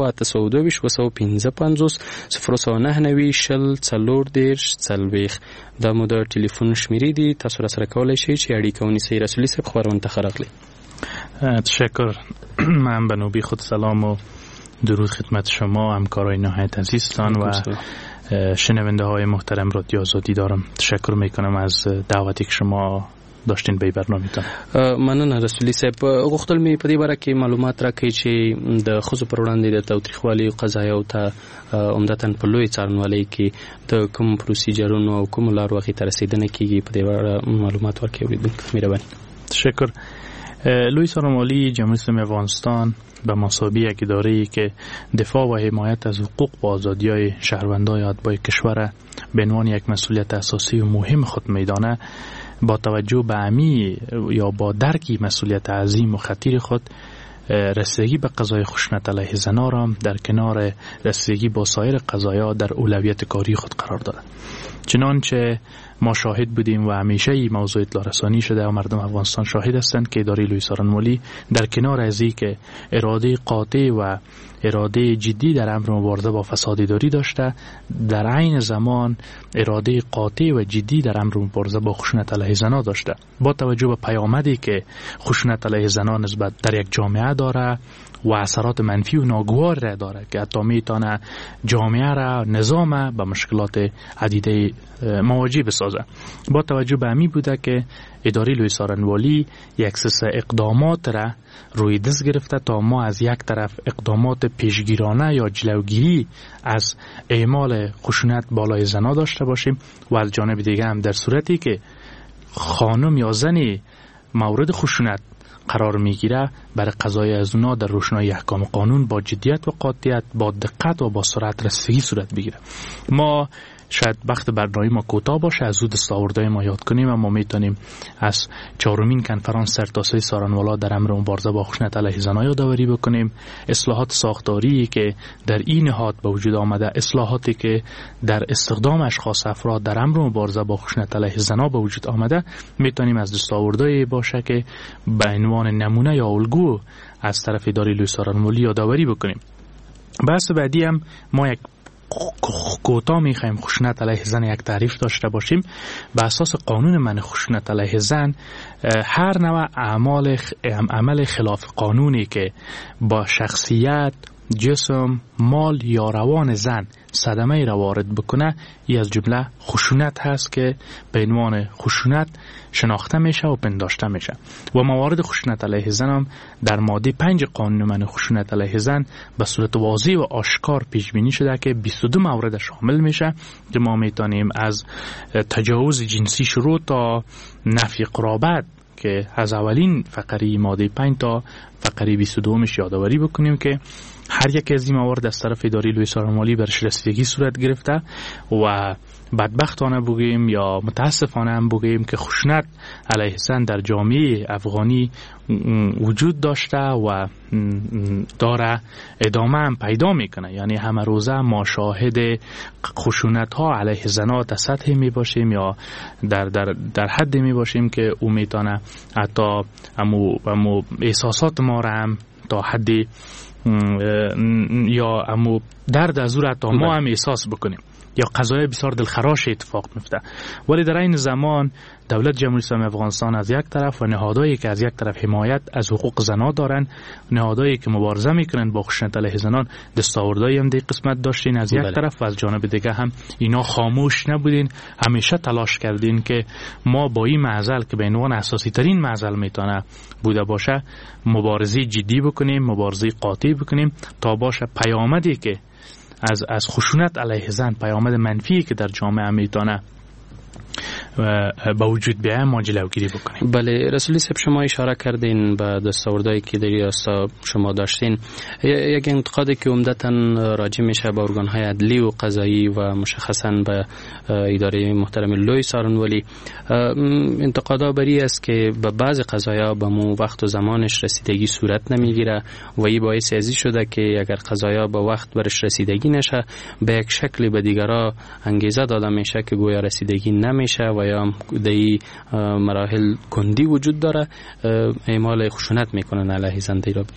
025 دا مو د ټلیفون شمیرې دي. تاسو را سره کولای شئ چې اړیکه ونیسئ. رسولي صاحب خبرونه ته خراغلی. تشکر. من به نوبی خود سلام و درود خدمت شما همکارای نهایت عزیزتان و شنونده های محترم رادیو آزادی دارم. تشکر میکنم از دعوتی که شما داشتین به برنامه‌تان. مننه رسولي صاحب. غوښتل مې په دې باره کې معلومات راکړئ چې د ښځو پر وړاندې د تاوتریخوالي قضایاو ته عمدتاً په لوی څارنوالۍ کې د کوم پروسیجرونو او کوم لارو هغې ته رسېدنه کېږي، په دې باره معلومات ورکړئ اورېدونکو ته مهرباني. شکر. لوی څارنوالي جمهوری اسلامی افغانستان به مثابه یک اداره‌ای که دفاع و حمایت از حقوق و آزادی‌های شهروندان یا اتباع کشور به عنوان یک مسئولیت اساسی و مهم خود می‌داند، با توجه به اهمی یا با درک مسئولیت عظیم و خطیر خود رسیدگی به قضای خشونت علیه زنان را در کنار رسیدگی با سایر قضایا در اولویت کاری خود قرار داده. چنانچه ما شاهد بودیم و همیشه این موضوع اطلاع رسانی شده و مردم افغانستان شاهد هستند که اداره لوی څارنوالي در کنار از اینکه اراده قاطع و اراده جدی در امر مبارزه با فساد اداری داشته، در عین زمان اراده قاطع و جدی در امر مبارزه با خشونت علیه زنان داشته. با توجه به پیامدی که خشونت علیه زنان نسبت در یک جامعه داره و اثرات منفی و ناگوار را داره که حتی میتونه جامعه را نظام به مشکلات عدیده مواجه بسازه. با توجه به همین بوده که اداره لوی څارنوالي یک سلسله اقدامات را روی دست گرفته تا ما از یک طرف اقدامات پیشگیرانه یا جلوگیری از اعمال خشونت بالای زنا داشته باشیم و از جانب دیگه هم در صورتی که خانم یا زنی مورد خشونت قرار میگیره برای قضای از اونا در روشنایی احکام قانون با جدیت و قاطعیت، با دقت و با سرعت رسیدگی صورت بگیره. ما شاید وقت برنامه ما کوتاه باشه، از دستاوردهای ما یاد کنیم، اما میتونیم از 4مین کنفرانس سرتاسری څارنوالا در امر مبارزه با خشونت علیه زنان یادآوری بکنیم. اصلاحات ساختاری که در این نهاد به وجود آمده، اصلاحاتی که در استخدام اشخاص افراد در امر مبارزه با خشونت علیه زنان به وجود آمده، میتونیم از دستاوردهای باشه که به عنوان نمونه یا الگو از طرف اداره لوی څارنوالي یادآوری بکنیم. بحث بعدی هم ما یک کوتاه میخوایم خشونت علیه زن یک تعریف داشته باشیم. به اساس قانون منع خشونت علیه زن، هر نوع عمل خلاف قانونی که با شخصیت، جسم، مال یا روان زن صدمه را وارد بکنه، ای از جمله خشونت هست که به عنوان خشونت شناخته میشه و پنداشته میشه. و موارد خشونت علیه زن هم در ماده 5 قانون منع خشونت علیه زن به صورت واضح و آشکار پیش بینی شده که 22 مورد شامل میشه که ما میتونیم از تجاوز جنسی شروع تا نفی قرابت که از اولین فقره ماده 5 تا فقره 22 مش یادآوری بکنیم که هر یک از این موارد از طرف اداره لوی څارنوالي برش رسیدگی صورت گرفته و بدبختانه بگیم یا متاسفانه هم بگیم که خشونت علیه زن در جامعه افغانی وجود داشته و داره ادامه هم پیدا میکنه. یعنی همه روزه ما شاهد خشونت ها علیه زنها در سطح می باشیم یا در حد می باشیم که او میتونه حتی امو احساسات ما را هم تا حدی یا امو درد از او را تا ما هم احساس بکنیم یا قضایای بسیار دلخراش اتفاق میفته. ولی در این زمان دولت جمهوری اسلامی افغانستان از یک طرف و نهادهایی که از یک طرف حمایت از حقوق زنان دارن، نهادهایی که مبارزه میکنن با خشونت علیه زنان، دستاوردهایی هم در قسمت داشتین از یک طرف و از جانب دیگه هم اینا خاموش نبودین، همیشه تلاش کردین که ما با این معضل که به عنوان اساسی ترین معضل میتونه بوده باشه مبارزه جدی بکنیم، مبارزه قاطع بکنیم تا باشه پیامدی که از خشونت علیه زن، پیامد منفی که در جامعه میتونه با وجود بیایم ما جلوگیری بکنیم. بله رسولی صاحب، شما اشاره کردین به دستاوردهایی که در ریاستا شما داشتین. یک انتقادی که عمدتاً راجع میشه به ارگان‌های عدلی و قضایی و مشخصاً به اداره محترم لوی څارنوالي، انتقادا بری است که به بعض قضایا به مو وقت و زمانش رسیدگی صورت نمیگیره و این باعث ازی شده که اگر قضایا به وقت برش رسیدگی نشه به یک شکلی به دیگرا انگیزه داده میشه که گویا رسیدگی نمیشه و یا در مراحل کندی وجود داره، اعمال خشونت میکنن علیه زن در رابطه.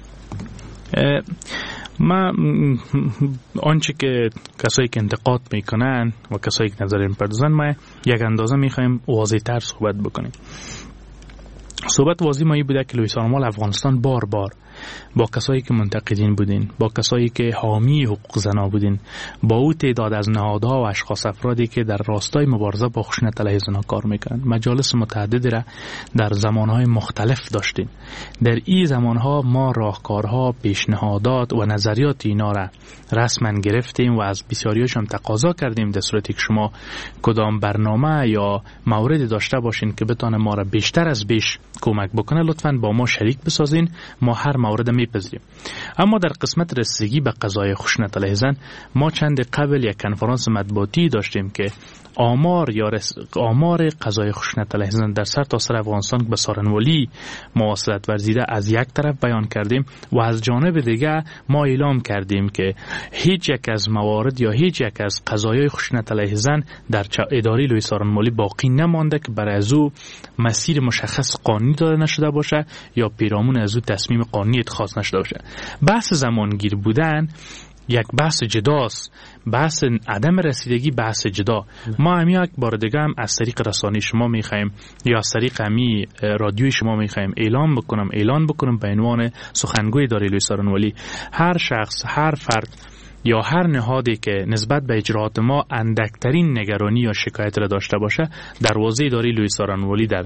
ما آنچه که کسایی که انتقاد میکنن و کسایی که نظر میپردازن ما یک اندازه میخوایم واضح تر صحبت بکنیم. صحبت واضح ما این بوده که لوی څارنوال افغانستان بار بار با کسایی که منتقدین بودین، با کسایی که حامی حقوق زنا بودین، با او تعداد از نهادها و اشخاص افرادی که در راستای مبارزه با خشونت علیه زنا کار میکنن. مجالس متعددی را در زمانهای مختلف داشتیم. در این زمانها ما راهکارها، پیشنهادات و نظریات اینا را رسما گرفتیم و از بسیاریش هم تقاضا کردیم در صورتی که شما کدام برنامه یا موردی داشته باشین که بتونه ما را بیشتر از بیش کمک بکنه، لطفاً با ما شریک بسازین، ما هر مورد میپذیریم. اما در قسمت رسیدگی به قضای خشونت علیه زن ما چند قبل یک کنفرانس مطبوعاتی داشتیم که آمار قضای خشونت علیه زن در سرتاسر افغانستان به سارنوالی مواصلت ورزیده از یک طرف بیان کردیم و از جانب دیگه ما اعلام کردیم که هیچ یک از موارد یا هیچ یک از قضایای خشونت علیه زن در اداره لوی سارنوالی باقی نمانده که برای از او مسیر مشخص قانونی داده نشده باشه یا پیرامون از او تصمیم قانونی اتخاذ نشده باشه. بحث زمانگیر بودن یک بحث جداست، بحث عدم رسیدگی بحث جدا. ما هم یک بار دیگه هم از طریق رسانه شما میخوایم یا از طریق همی رادیوی شما میخوایم اعلان بکنم به عنوان سخنگوی اداره لوی سارنوالی، هر شخص، هر فرد یا هر نهادی که نسبت به اجراءات ما اندکترین نگرانی یا شکایت را داشته باشه، دروازه اداره لوی سارنوالی در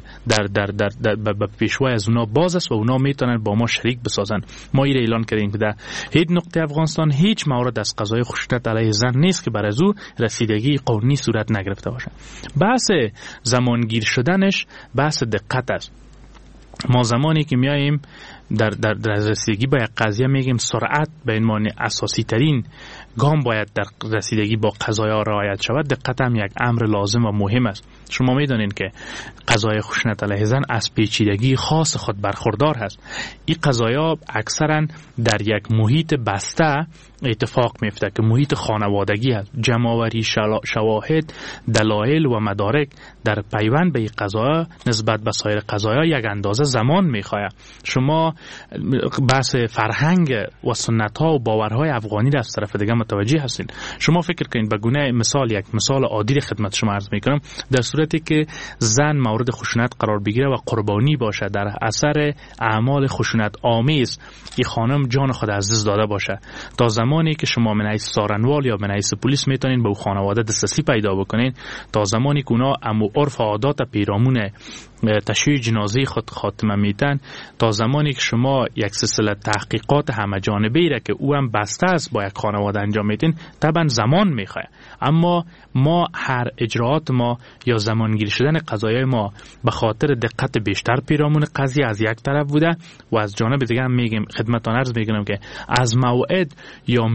پیشوای از اونا باز است و اونا میتونن با ما شریک بسازن. ما این اعلان کردیم که در هیچ نقطه افغانستان هیچ مورد از قضای خشونت علیه زن نیست که بر از او رسیدگی قانونی صورت نگرفته باشه. بحث زمانگیر شدنش بحث دقت است. ما زمانی که میاییم در رسیدگی با یک قضیه میگیم سرعت به عنوان اساسی ترین گام باید در رسیدگی با قضایا رعایت شود. دقت هم یک امر لازم و مهم است. شما میدونین که قضای خشونت علیه زن از پیچیدگی خاص خود برخوردار هست. این قضایا اکثرا در یک محیط بسته اتفاق میفته که محیط خانوادگی است. جمع‌آوری شواهد، دلایل و مدارک در پیوند به این قضایا نسبت به سایر قضایا یک اندازه زمان میخواد. شما بحث فرهنگ و سنت‌ها و باورهای افغانی را از طرف دیگه متوجه هستین. شما فکر کنید به گونه یک مثال عادی خدمت شما عرض میکنم، در صورتی که زن مورد خشونت قرار بگیره و قربانی باشه در اثر اعمال خشونت آمیز، این خانم جان خود از دست داده باشه، تا زمانی که شما من حیث سارنوال یا من حیث پلیس میتونین به خانواده دسترسی پیدا بکنین، تا زمانی که اونا عرف و عادات پیرامون تشییع جنازه خود خاتمه میتن، تا زمانی که شما یک سلسله تحقیقات همه جانبه را که او هم بسته است با یک خانواده انجام میتین، طبعا زمان میخواد. اما ما هر اجراعات ما یا زمانگیر شدن قضایای ما به خاطر دقت بیشتر پیرامون قضیه از یک طرف بوده و از جانب دیگه هم میگیم خدمتتان عرض میکنم که از موعد یا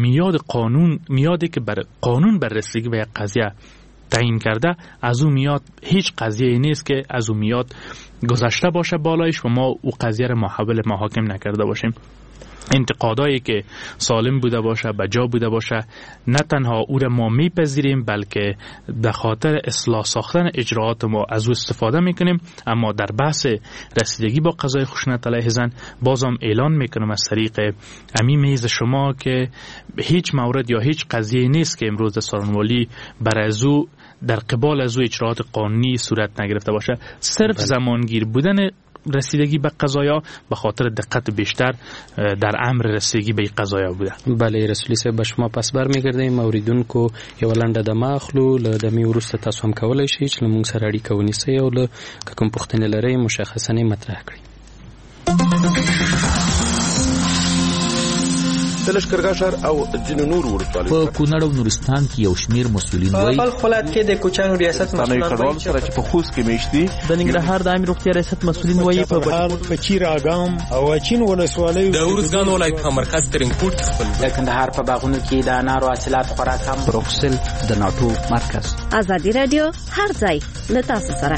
میادی که بر قانون بر رسیدگی به یک قضیه تعیین کرده، از اون میاد هیچ قضیه نیست که از اون میاد گذشته باشه بالایش و ما او قضیه را محول محاکم نکرده باشیم. انتقادایی که سالم بوده باشه، بجا بوده باشه، نه تنها او را ما میپذیریم بلکه به خاطر اصلاح ساختن اجراعات ما از او استفاده میکنیم. اما در بحث رسیدگی با قضای خشونت علیه زن بازم اعلان میکنم از طریق امی میز شما که هیچ مورد یا هیچ قضیه نیست که امروز سارنوالی برای از او در قبال از او اجراعات قانونی صورت نگرفته باشه. صرف زمانگیر بودن رسیدگی به قضایا به خاطر دقت بیشتر در امر رسیدگی به قضایا بوده. بله رسولی صاحب، به شما پس برمیگردیم. اوریدونکو یو لنډه د ماخلو له دمې وروسته تاسو هم کولای شئ چې له موږ سره اړیکه ونیسئ او له کوم پوښتنې لرئ مشخصا مطرح کړئ. د لښکرګاه ښار او ځینو نورو ولسوالیو په کونړ او نورستان کې یو شمیر مسؤلین وایي په بلخ ولایت کې د کوچیانو ریاست مسؤلان سره چې په خوست کې میشتي د ننګرهار د عامه روغتیا ریاست مسؤلین وایي په چیر اګام او چین ولسوالیو د ورزګان ولایت په مرکز ترنګپورت خپل د کندهار په باغونو کې د انارو حاصلات خورا کم. بروکسل د ناټو مرکز. ازادي رادیو هر ځای له تاسو سره.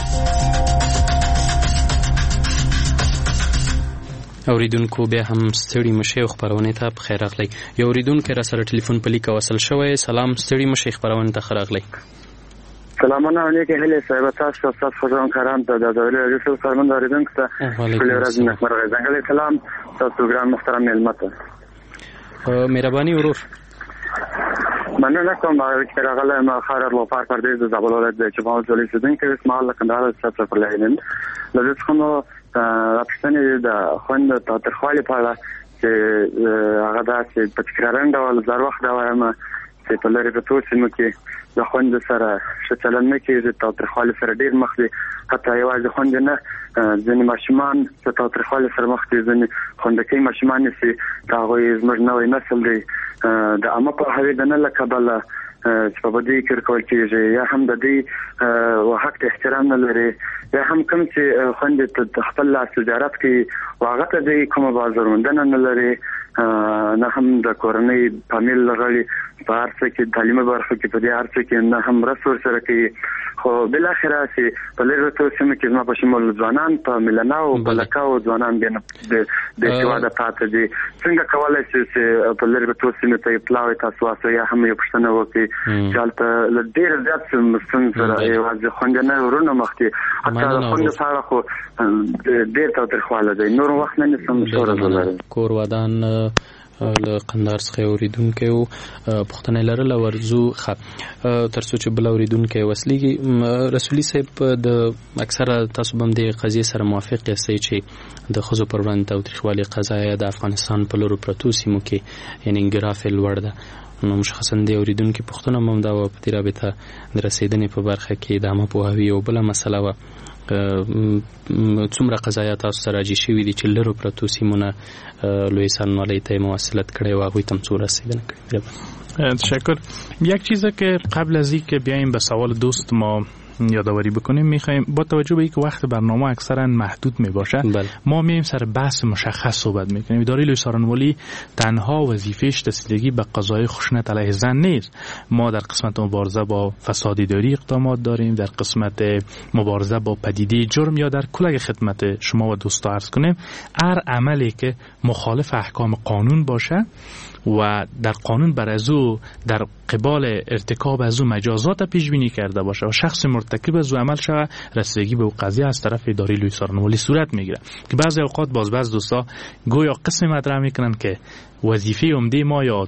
اوریدونکو بیا هم ستړي مشه او خبرونه ته بخیر راغلی. یو اوریدونکو را سره ټلیفون په لیک وصل شوی. سلام، ستړي مشه خبرونه ته راغلی. سلامونه علیکم هله صاحب، تاسو خبرونه کاران د دولت رئیس فرمان اوریدونکو ته ورځ نه مرغه څنګه سلام تاسو ګران محترم ملمت. مهرباني ورور. مننه کوم چې راغله ما خبر لو پار پردیس د زابلولت د چبال جوړې شدن کې اسماعیل کندهار ستاسو پر لاینن لږ څنګه راپښتنې د خوند تر خالي په چې هغه داسې په تکرارن ډول زر وخت دا وایم چې په لرې پرتو سیمو کې د خویندو سره ښه چلند نه کېږي، تاوتریخوالي سره ډېر مخ دي. حتی یوازې خویندې نه، ځینې ماشومان په تاوتریخوالي سره مخ دي، ځینې خویندکۍ ماشومان چې د هغوی زموږ نوی نسل دی د عامه پوهاوي د نه له کبله چې په بدۍ کې ورکول کېږي، یا هم د دوی حق ته احترام نه لري، یا هم کوم چې خویندې ته خپل لاس تجارت کوي او هغه ته دوی کومه بازارموندنه نه لري، نه هم د کورنۍ فامیل غړي په هر څه کې تعلیمي برخه کې په دې هر څه کې نه هم رسور سره کوي. خو بلاخره چې په لرې پرتو سیمو کې زما په شمول ځوانان په میلناو په لکاو ځوانان د سواده پاتې دي. څنګه کولای شي چې په لرې پرتو سیمو ته اطلاع تاسو واسه یا هم یو پوښتنه وکړي چې هلته له ډېر زیات ستونزې سره یوازې خویندې نه ورونه مخ دي، حتی د خویندو په اړه خو ډېر تاوتریخوالی دی. نور وخت نه نیسم شوره کور ودان له قندهار څخه اوریدونکي او پښتنه لرله ورزو ترڅو چې بل اوریدونکي وسلیږي. رسولي صاحب د اکثره تاسو هم د قضیې سره موافق یاستئ چې د ښځو پر وړاندې تاوتریخوالي قضایا د افغانستان په لورو پرتو سیمو کې یعنې انګراف لوړ ده. نو مشخصا د اوریدونکي پوښتنه هم دا وه په دې رابطه د رسېدنې په برخه کې د عامه پوهاوي او بله مسله وه څومره قضایا تاسو سره راجع شوي دي چې لرو پرتو سیمونه لوی څارنوالۍ ته یې مواصلت کړی و، هغوی ته هم څو رسېدنه کړې؟ تشکر. یک چیز که قبل از اینکه بیایم به سوال دوست ما یادآوری بکنیم میخوایم با توجه به اینکه وقت برنامه اکثرا محدود میباشه ما میایم سر بحث مشخص صحبت میکنیم. اداره لوی څارنوالي تنها وظیفهش رسیدگی به قضایای خشونت علیه زن نیست. ما در قسمت مبارزه با فساد اداری اقدامات داریم، در قسمت مبارزه با پدیده جرم، یا در کل خدمت شما و دوستا عرض کنیم هر عملی که مخالف احکام قانون باشه و در قانون بر از او در قبال ارتکاب از او مجازات پیش بینی کرده باشه و شخص مرتکب از او عمل شود، رسیدگی به او قضیه از طرف اداره لوی څارنوالي صورت میگیره. که بعضی اوقات بعض دوستا گویا قسم مطرح میکنن که وظیفه عمده ما یا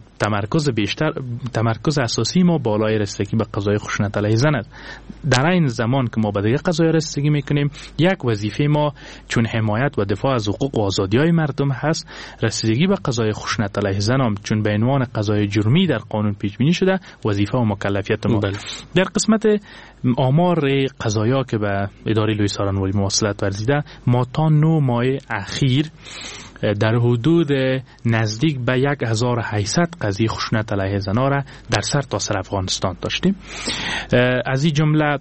تمرکز اساسی ما بالای رسیدگی به قضای خشونت علیه زن است. در این زمان که ما به دیگه قضای رسیدگی میکنیم، یک وظیفه ما چون حمایت و دفاع از حقوق و آزادی‌های مردم هست، رسیدگی به قضای خشونت علیه زن هم چون به عنوان قضای جرمی در قانون پیش بینی شده وظیفه و مکلفیت ما. در قسمت آمار قضایا که به اداره لوی څارنوالي مواصلت ورزیده، ما تا 9 ماه اخیر در حدود نزدیک به 1800 قضیه خشونت علیه زنان را در سرتاسر افغانستان داشتیم. از این جمله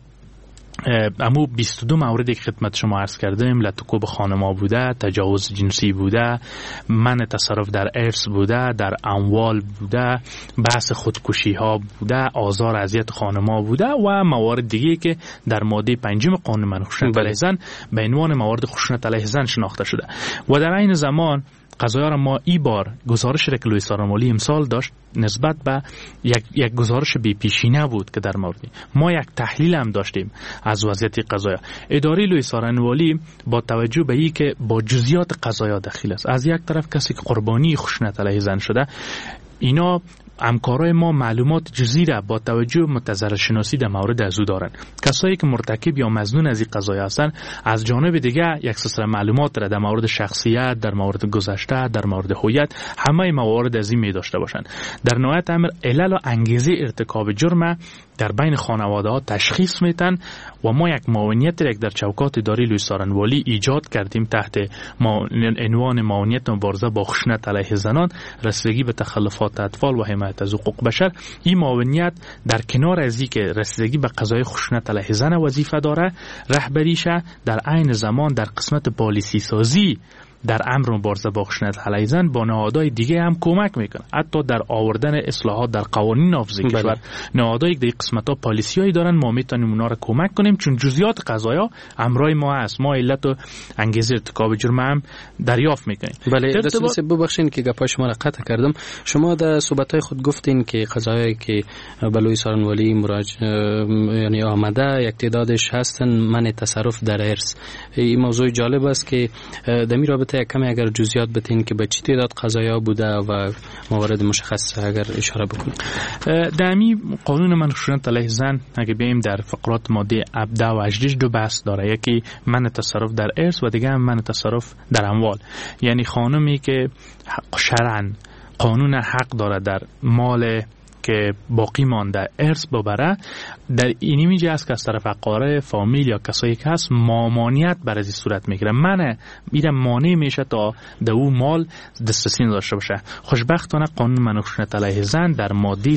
امو 22 موردی که خدمت شما عرض کردیم، لطکوب خانما بوده، تجاوز جنسی بوده، منع تصرف در ارث بوده، در اموال بوده، بحث خودکشی ها بوده، آزار اذیت خانما بوده و موارد دیگه که در ماده 5 قانون منع خشونت علیه زن به عنوان موارد خشونت علیه زن شناخته شده. و در این زمان قضایا را ما ای بار گزارش را که لوی څارنوالي امسال داشت نسبت به یک گزارش بی پیشینه بود که در مورد ما یک تحلیل هم داشتیم از وضعیت قضایا. اداره لوی څارنوالي با توجه به این که با جزئیات قضایا دخیل است، از یک طرف کسی که قربانی خشونت علیه زن شده، اینا همکارای ما معلومات جزئی را با توجه متضرر شناسی در مورد از او دارند. کسایی که مرتکب یا مظنون از این قضایا هستند از جانب دیگه یک سلسله معلومات را در مورد شخصیت، در مورد گذشته، در مورد هویت، همه موارد از این می داشته باشند. در نهایت امر علل و انگیزه ارتکاب جرم در بین خانواده ها تشخیص میتن و ما یک معاونیت را در چوکات اداره لوی څارنوالي ایجاد کردیم تحت عنوان معاونیت مبارزه با خشونت علیه زنان، رسیدگی به تخلفات اطفال و حمایت از حقوق بشر. این معاونیت در کنار از اینکه رسیدگی به قضای خشونت علیه زن وظیفه داره، رهبریشه در عین زمان در قسمت پالیسی سازی در امر مبارزه با خشونت علیه زن با نهادهای دیگه هم کمک میکنه، حتی در آوردن اصلاحات در قوانین نافذ کشور. نهادهای دیگه قسمت‌ها پالیسیایی دارن، ما میتونیم اونا رو کمک کنیم چون جزئیات قضایا امرای ما هست، ما علت و انگیزه ارتکاب جرم هم دریافت میکنیم. بله رسول صاحب ببخشید که گپای شما را قطع کردم. شما در صحبت‌های خود گفتین که قضایایی که به لوی څارنوالي یعنی آمده یک تعدادش هستن منع تصرف در ارث. این موضوع جالب است که در این رابطه البته کمی اگر جزئیات بتین که به چه تعداد قضایا بوده و موارد مشخص اگر اشاره بکنید. دمی قانون من خشونت علیه زن اگه بیایم در فقرات ماده 17 و 18 دو بحث داره، یکی من تصرف در ارث و دیگه من تصرف در اموال. یعنی خانمی که شرعاً قانون حق داره در مال که باقی مانده ارث ببره، در اینی میجه است که از طرف اقارب فامیل یا کسایی که هست مامانیت بر از این صورت میگیره، من میره مانع میشه تا در اون مال دسترسی نداشته باشه. خوشبختانه قانون منع خشونت علیه زن در ماده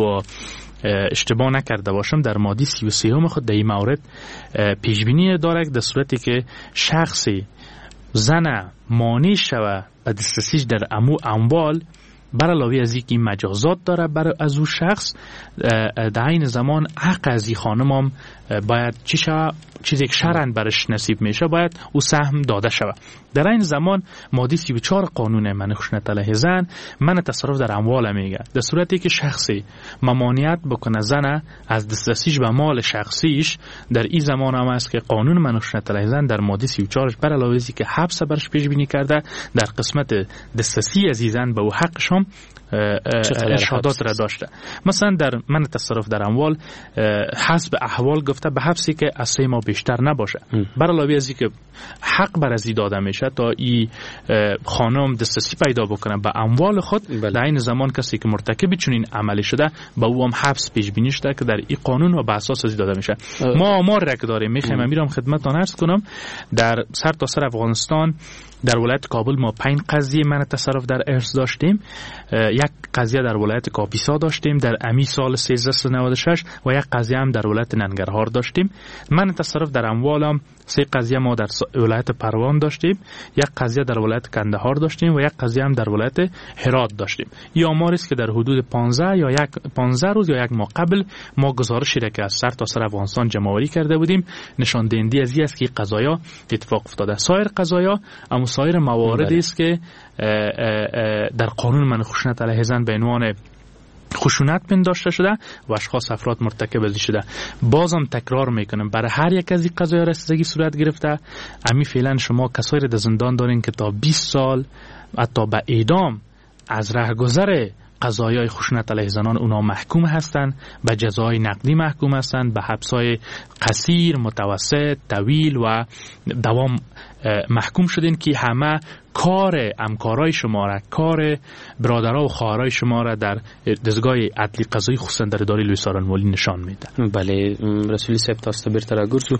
اشتباه نکرده باشم در ماده 33 هم خود در این مورد پیشبینی داره در صورتی که شخصی زن مانع شوه و دسترسیش در اموال بر علاوه از اینکه مجازات داره بر از اون شخص، در این زمان حق از این خانم هم باید چیزی که شرعاً برش نصیب میشه باید او سهم داده شود. در این زمان ماده 34 قانون منع خشونت علیه زن من تصرف در اموال میگه در صورتی که شخصی ممانعت بکنه زن از دسترسیش به مال شخصیش، در این زمان هم است که قانون منع خشونت علیه زن در ماده 34 بر علاوه از اینکه حبس برش پیش بینی کرده، در قسمت دسترسی از زن به او حقش هم ارشادات را داشته. مثلا در من تصرف در اموال حسب احوال گفته به حبسی که از 3 ماه بیشتر نباشه. بر علاوه از اینکه حق بر از داده میشه تا این خانم دسترسی پیدا بکنه به اموال خود، در این زمان کسی که مرتکب چنین عملی شده با او هم حبس پیش بینی شده که در این قانون و به اساس از داده میشه. ما آمار رک داریم، میرم خدمتتان عرض کنم در سرتاسر افغانستان در ولایت کابل ما 5 قضیه من تصرف در ارث داشتیم، 1 قضیه در ولایت کاپیسا داشتیم در امی سال 1396 و 1 قضیه هم در ولایت ننگرهار داشتیم. من تصرف در اموالم 3 قضیه ما در ولایت پروان داشتیم، 1 قضیه در ولایت کندهار داشتیم و 1 قضیه هم در ولایت هرات داشتیم. این آماری است که در حدود 15 روز یا 1 ماه قبل ما گزارشی را که از سرتاسر افغانستان جمع‌آوری کرده بودیم نشان دهنده از این است که قضایا اتفاق افتاده. سایر قضایا اما سایر مواردی است که در قانون منع خشونت علیه زن به عنوان خشونت پنداشته شده و اشخاص افراد مرتکب از شده. بازم تکرار میکنم برای هر یک از این قضایا رسیدگی صورت گرفته. امی فعلا شما کسایی را در زندان دارین که تا 20 سال حتی به اعدام از رهگذر قضایای خشونت علیه زنان اونا محکوم هستند، به جزای نقدی محکوم هستند، به حبسای قصیر، متوسط، طویل و دوام محکوم شدین که همه کار همکارای شما را، کار برادرها و خواهرای شما را در دستگاه عدلی قضایی خصوصا در اداره لوی سارنوالی نشان میده. بله رسولی صاحب تاسو بیرته راګرځو.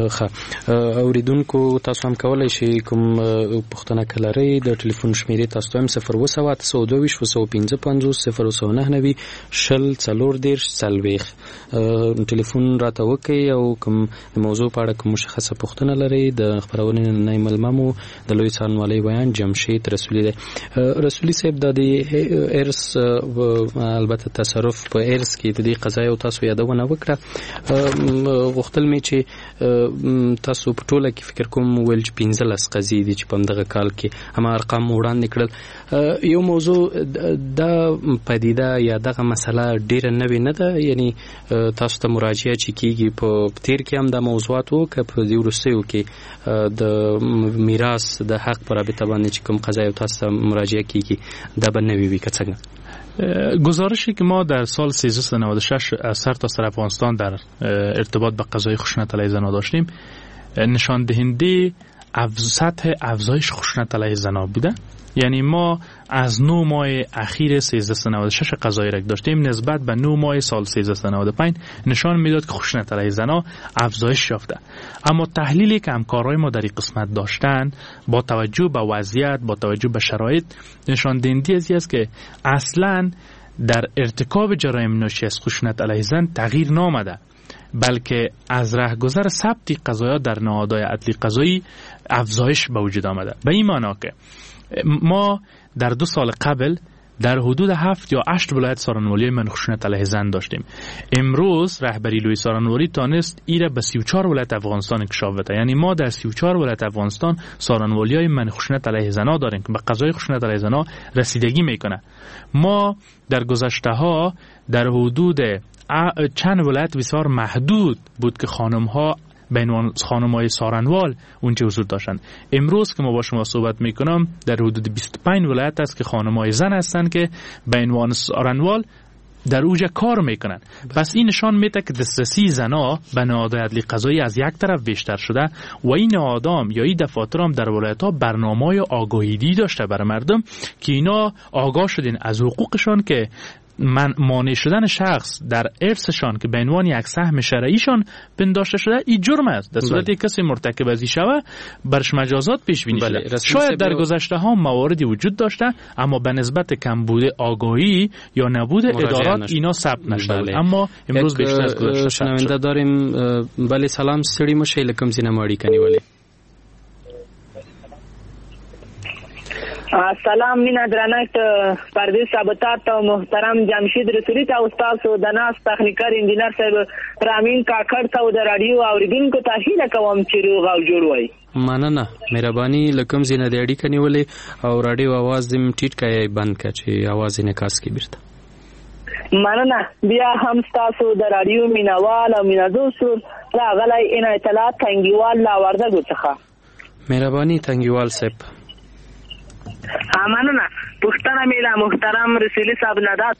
اوریدونکو تاسو هم کولای شئ کوم پوښتنه کلرئ د ټلیفون شمیرې تاسو هم 02725 ټلیفون راته وکړئ او کوم موضوع په اړه کوم مشخصه پوښتنه لرئ د خبرونې نه ملممو د لوی سارنوالی بیان جمشید رسولی ده. رسولی صاحب د ارث البته تصرف په ارث کې د دې قضایا او تاسو یادونه وکړه، غوښتل می چې تاسو په ټوله کې فکر کوم ول چې 15 قضیې دي چې په دغه کال کې هم ارقام وړاندې کړل. یو موضوع دا پدیده یا دغه مسله ډیره نوې نه ده، یعنی تاسو ته مراجعه چې کیږي په تیر کې هم د موضوعات وو که په دې وروستیو کې د میراث د حق پر رابطه باندې چې کوم قضایا تاسو ته مراجعه کیږي دا به نوې وي که څنګه؟ گزارشی که ما در سال 1396 از سرتاسر افغانستان در ارتباط با قضای خشونت علیه زنان داشتیم نشان دهنده سطح افزایش خشونت علیه زنان بوده. یعنی ما از 9 ماه اخیر 1396 قضایی را داشتیم نسبت به 9 ماه سال 1395 نشان میداد که خشونت علیه زنان افزایش یافته. اما تحلیلی که همکارای ما در این قسمت داشتن با توجه به وضعیت، با توجه به شرایط نشان دهنده است که اصلاً در ارتکاب جرایم ناشی از خشونت علیه زن تغییر نامده، بلکه از رهگذر ثبت قضایا در نهادهای عدلی قضایی افزایش به وجود آمده. به این معنی که ما در 2 سال قبل در حدود 7 یا 8 ولایت سارنوالی منع خشونت علیه زن داشتیم. امروز رهبری لوی سارنوالی تانست ایره به 34 ولایت افغانستان انکشاف بده. یعنی ما در 34 ولایت افغانستان سارنوالیای منع خشونت علیه زنا داریم که به قضای خشونت علیه زنا رسیدگی میکنه. ما در گذشته ها در حدود چند ولایت بسیار محدود بود که خانم ها بین خانم‌های سارنوال اونجا حضور داشتند. امروز که ما با شما صحبت میکنم در حدود 25 ولایت است که خانم‌های زن هستند که به عنوان سارنوال در اوج کار میکنن. پس این نشان میده که دسترسی زنها به نهادهای عدلی قضایی از یک طرف بیشتر شده و این نهادام یا این دفاتر هم در ولایت‌ها برنامه‌های آگاهی‌دهی داشته برای مردم که اینا آگاه شدین از حقوقشان که مانع شدن شخص در ارثشان که به عنوان یک سهم شرعیشان پنداشته شده این جرم است. در صورتی کسی مرتکب از این شود برش مجازات پیش بینی شده. شاید در گذشته ها مواردی وجود داشته اما به نسبت کمبود آگاهی یا نبود ادارات اینا ثبت نشده. اما امروز بیشتر از گذشته شنونده داریم. بله سلام ستړي مشه لکم زینه ماړی کني ولی سلام مینا درنښت پردیس ثابتات او محترم جمشید رسولی ته استاد د ناس تخنیکر انجینر صاحب رامین کاکړ ته د رادیو اوریدونکو ته هیله کوم چې روغ او جوړ وای. مننه مهرباني لکم زینه د اړیکې نیولې او رادیو आवाज دې ټیټ کړئ بند کړئ چې आवाज یې نکاس کې بیرته. مننه بیا هم تاسو د رادیو مینوال او مینادوس راغلی ان اطلاعات تنګیوال لا وردګو څخه. مهرباني تنګیوال صاحب. مننه پښتنه میلا محترم رسولی صاحب نه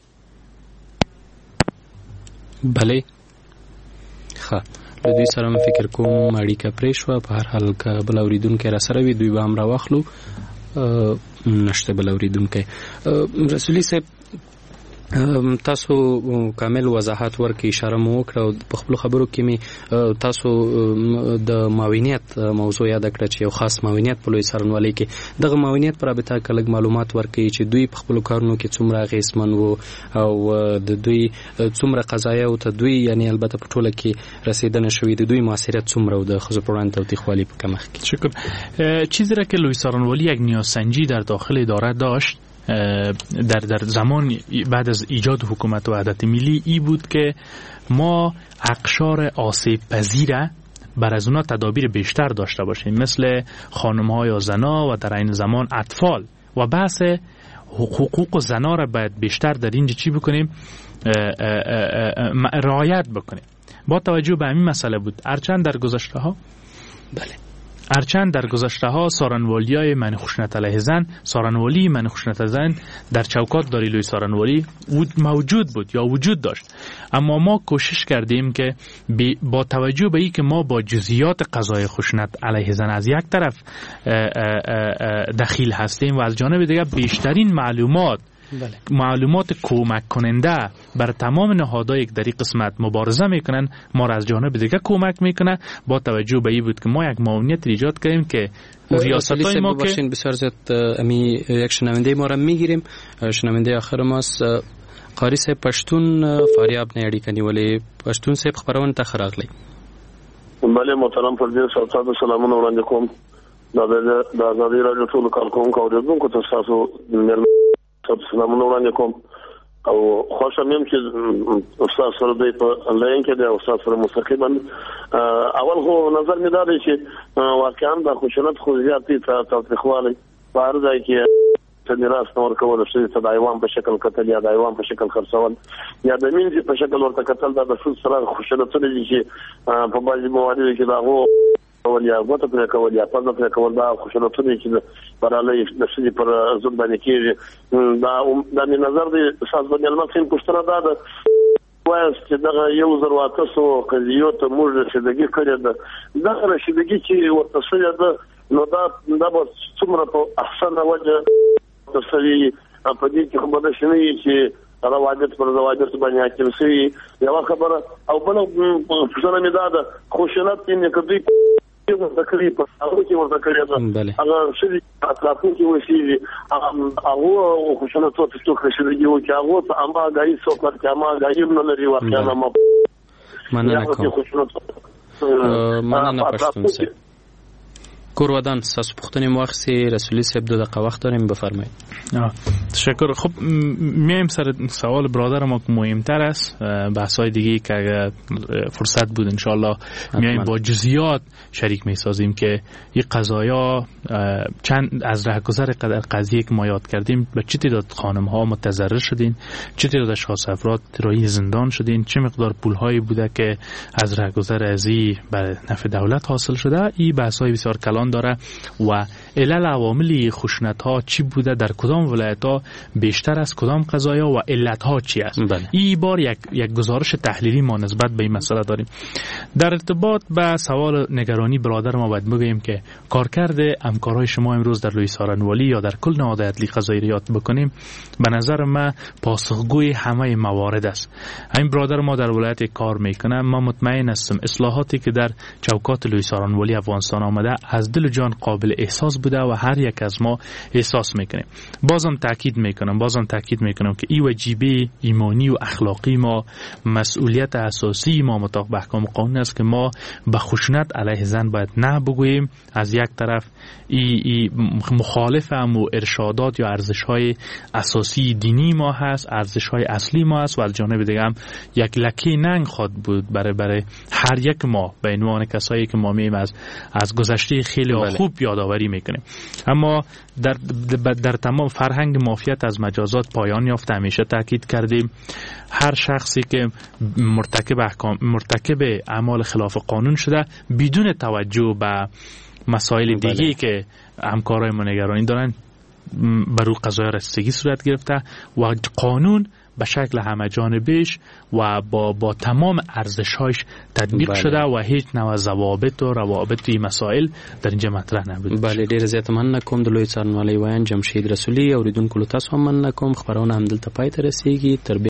بله ښه له دوی سره فکر کوم اړیکه پرې شوه. په هر حال که بل اورېدونکی را سره وي دوی به هم راواخلو. نشته بل اورېدونکی. رسولي صاحب تاسو کامل وضاحت ورکړئ اشاره مو وکړه او په خپل خبرو کې می تاسو د معاونیت موضوع یاد کړه چې یو خاص معاونیت په لوی څارنوالۍ کې دغه معاونیت پر رابطه کلک معلومات ورکړي چې دوی په خپل کارونو کې څومره اغیزمن وو او د دوی څومره قضایا او ته دوی یعنی البته په ټوله کې رسیدنه شوې د دوی موثریت څومره او د خزو پروان توثیقوالی په کمخ کې. شکر. چیزی را که لوی څارنوالی یک نیازسنجی در داخل اداره داشت در زمان بعد از ایجاد حکومت وحدت ملی ای بود که ما اقشار آسیب پذیره بر از اونا تدابیر بیشتر داشته باشیم مثل خانم‌ها یا زنا و در این زمان اطفال و بحث حقوق زنا را باید بیشتر در اینجا چی بکنیم رعایت بکنیم. با توجه به همین مسئله بود هرچند در گذشته ها سارنوالیای من خشونت علیه زن سارنوالی من خشونت زن در چوکات داری لوی سارنوالی موجود بود یا وجود داشت اما ما کوشش کردیم که با توجه به این که ما با جزئیات قضای خشونت علیه زن از یک طرف دخیل هستیم و از جانب دیگر بیشترین معلومات کمک کننده بر تمام نهادهایی که در این قسمت مبارزه میکنن ما را از جانب دیگه کمک میکنه. با توجه به این بود که ما یک معاونیت ایجاد کردیم که ریاستای ما که بسیار زیاد امی یک شنونده ما را میگیریم. شنونده آخر ماست قاری صاحب پښتون فاریاب نه اړیکه نیولې. پښتون صاحب خبرونه ته راغلی. بله محترم پردیس او سلامونه وړاندې کوم. د آزادۍ راډیو ټول کارکونکو او اوریدونکو ته تاسو سلامونه وړاندې کوم او خوشحال یم چې استاد سره دی په انلاین کې دی او استاد سره مستقیما اول خو نظر مې دا دی چې واقعا د خشونت خو زیاتې تاوتریخوالی په هر ځای کې میراث نور کول شي ته د ایوان په شکل قتل یا د ایوان په شکل خرڅول یا د مینځ په شکل ورته قتل دا د څه سره خشونت دي چې په بعضي مواردو کې دا هو یا غوته پر کول یا په دغه کول دا خشونتونه چې برالي د سړي پر ځون باندې کېږي دا د نظر دی اساس باندې المسین پښتنه دا د وایي چې دا یو ضرورت سو قضیو ته موږ رسیدګي کړی دا رسیدګي چې ورته شوی دا نو دا به څومره په احسن وجه تسوي په دې کې خبره شوی چې روایت پر روایت باندې حاکم شي یو خبره او بل څه نه دا خشونت یې کوي تقریبا په هغه کې ورته کړی دا هغه شې اطلافو کې وشي هغه خشونت څه څه کوي یو چې هغه ته اما غاي څو کړه اما غاي نه لري واقعا ما مننه کوم مننه پښتون سره کورودان تاسو پوښتنې مواخصي رسولي صاحب دغه وخت داریم بفرمایید. تشکر. خب میایم سر سوال برادر ما که مهمتر است. بحث‌های دیگه که اگر فرصت بود انشالله میایم با جزئیات شریک میسازیم که این قضایا چند از رهگذر قضیه که ما یاد کردیم به چه تعداد خانم‌ها متضرر شدین، چه تعداد اشخاص افراد رای زندان شدین، چه مقدار پول‌هایی بوده که از رهگذر ازی برای نفع دولت حاصل شده. این بحث‌های بسیار کلان داره و علل عوامل خشونت‌ها چی بوده، در کدام ولایت‌ها بیشتر از کدام قضایا و علت‌ها چی است. این بار یک گزارش تحلیلی ما نسبت به این مسئله داریم. در ارتباط به سوال نگرانی برادر ما باید بگیم که کارکرد همکارای شما امروز در لوی سارنوالی یا در کل نهاد عدلی قضایی یاد بکنیم به نظر من پاسخگوی همه موارد است. این برادر ما در ولایت کار میکنه، ما مطمئن هستم اصلاحاتی که در چوکات لوی سارنوالی افغانستان آمده از دل و جان قابل احساس بوده و هر یک از ما احساس میکنیم. بازم تاکید میکنم که این واجبه ایمانی و اخلاقی ما، مسئولیت اساسی ما مطابق به احکام قانون است که ما به خشونت علیه زن باید نه بگوییم. از یک طرف ای مخالف هم و ارشادات یا ارزش‌های اساسی دینی ما هست، ارزش‌های اصلی ما هست و از جانب دیگه هم یک لکه ننگ خواهد بود برای هر یک ما به عنوان کسایی که ما میم از گذشته خیلی خوب یادآوری میکنیم. اما در تمام فرهنگ مافیت از مجازات پایان یافته. همیشه تاکید کردیم هر شخصی که مرتکب اعمال خلاف قانون شده بدون توجه به مسائل دیگه که همکارای ما نگرانی دارن بر او قضای رسیدگی صورت گرفته و قانون به شکل همه جانبیش و با تمام ارزش‌هاش تطبیق شده و هیچ نوع ضوابط و روابط این مسائل در اینجا مطرح نبود. بله، ډیر زیات مننه کوم د لوی څارنوالۍ ویان جمشید رسولي اوریدونکو له تاسو هم مننه کوم. خبرونه هم دلته پای ته رسیږي. تر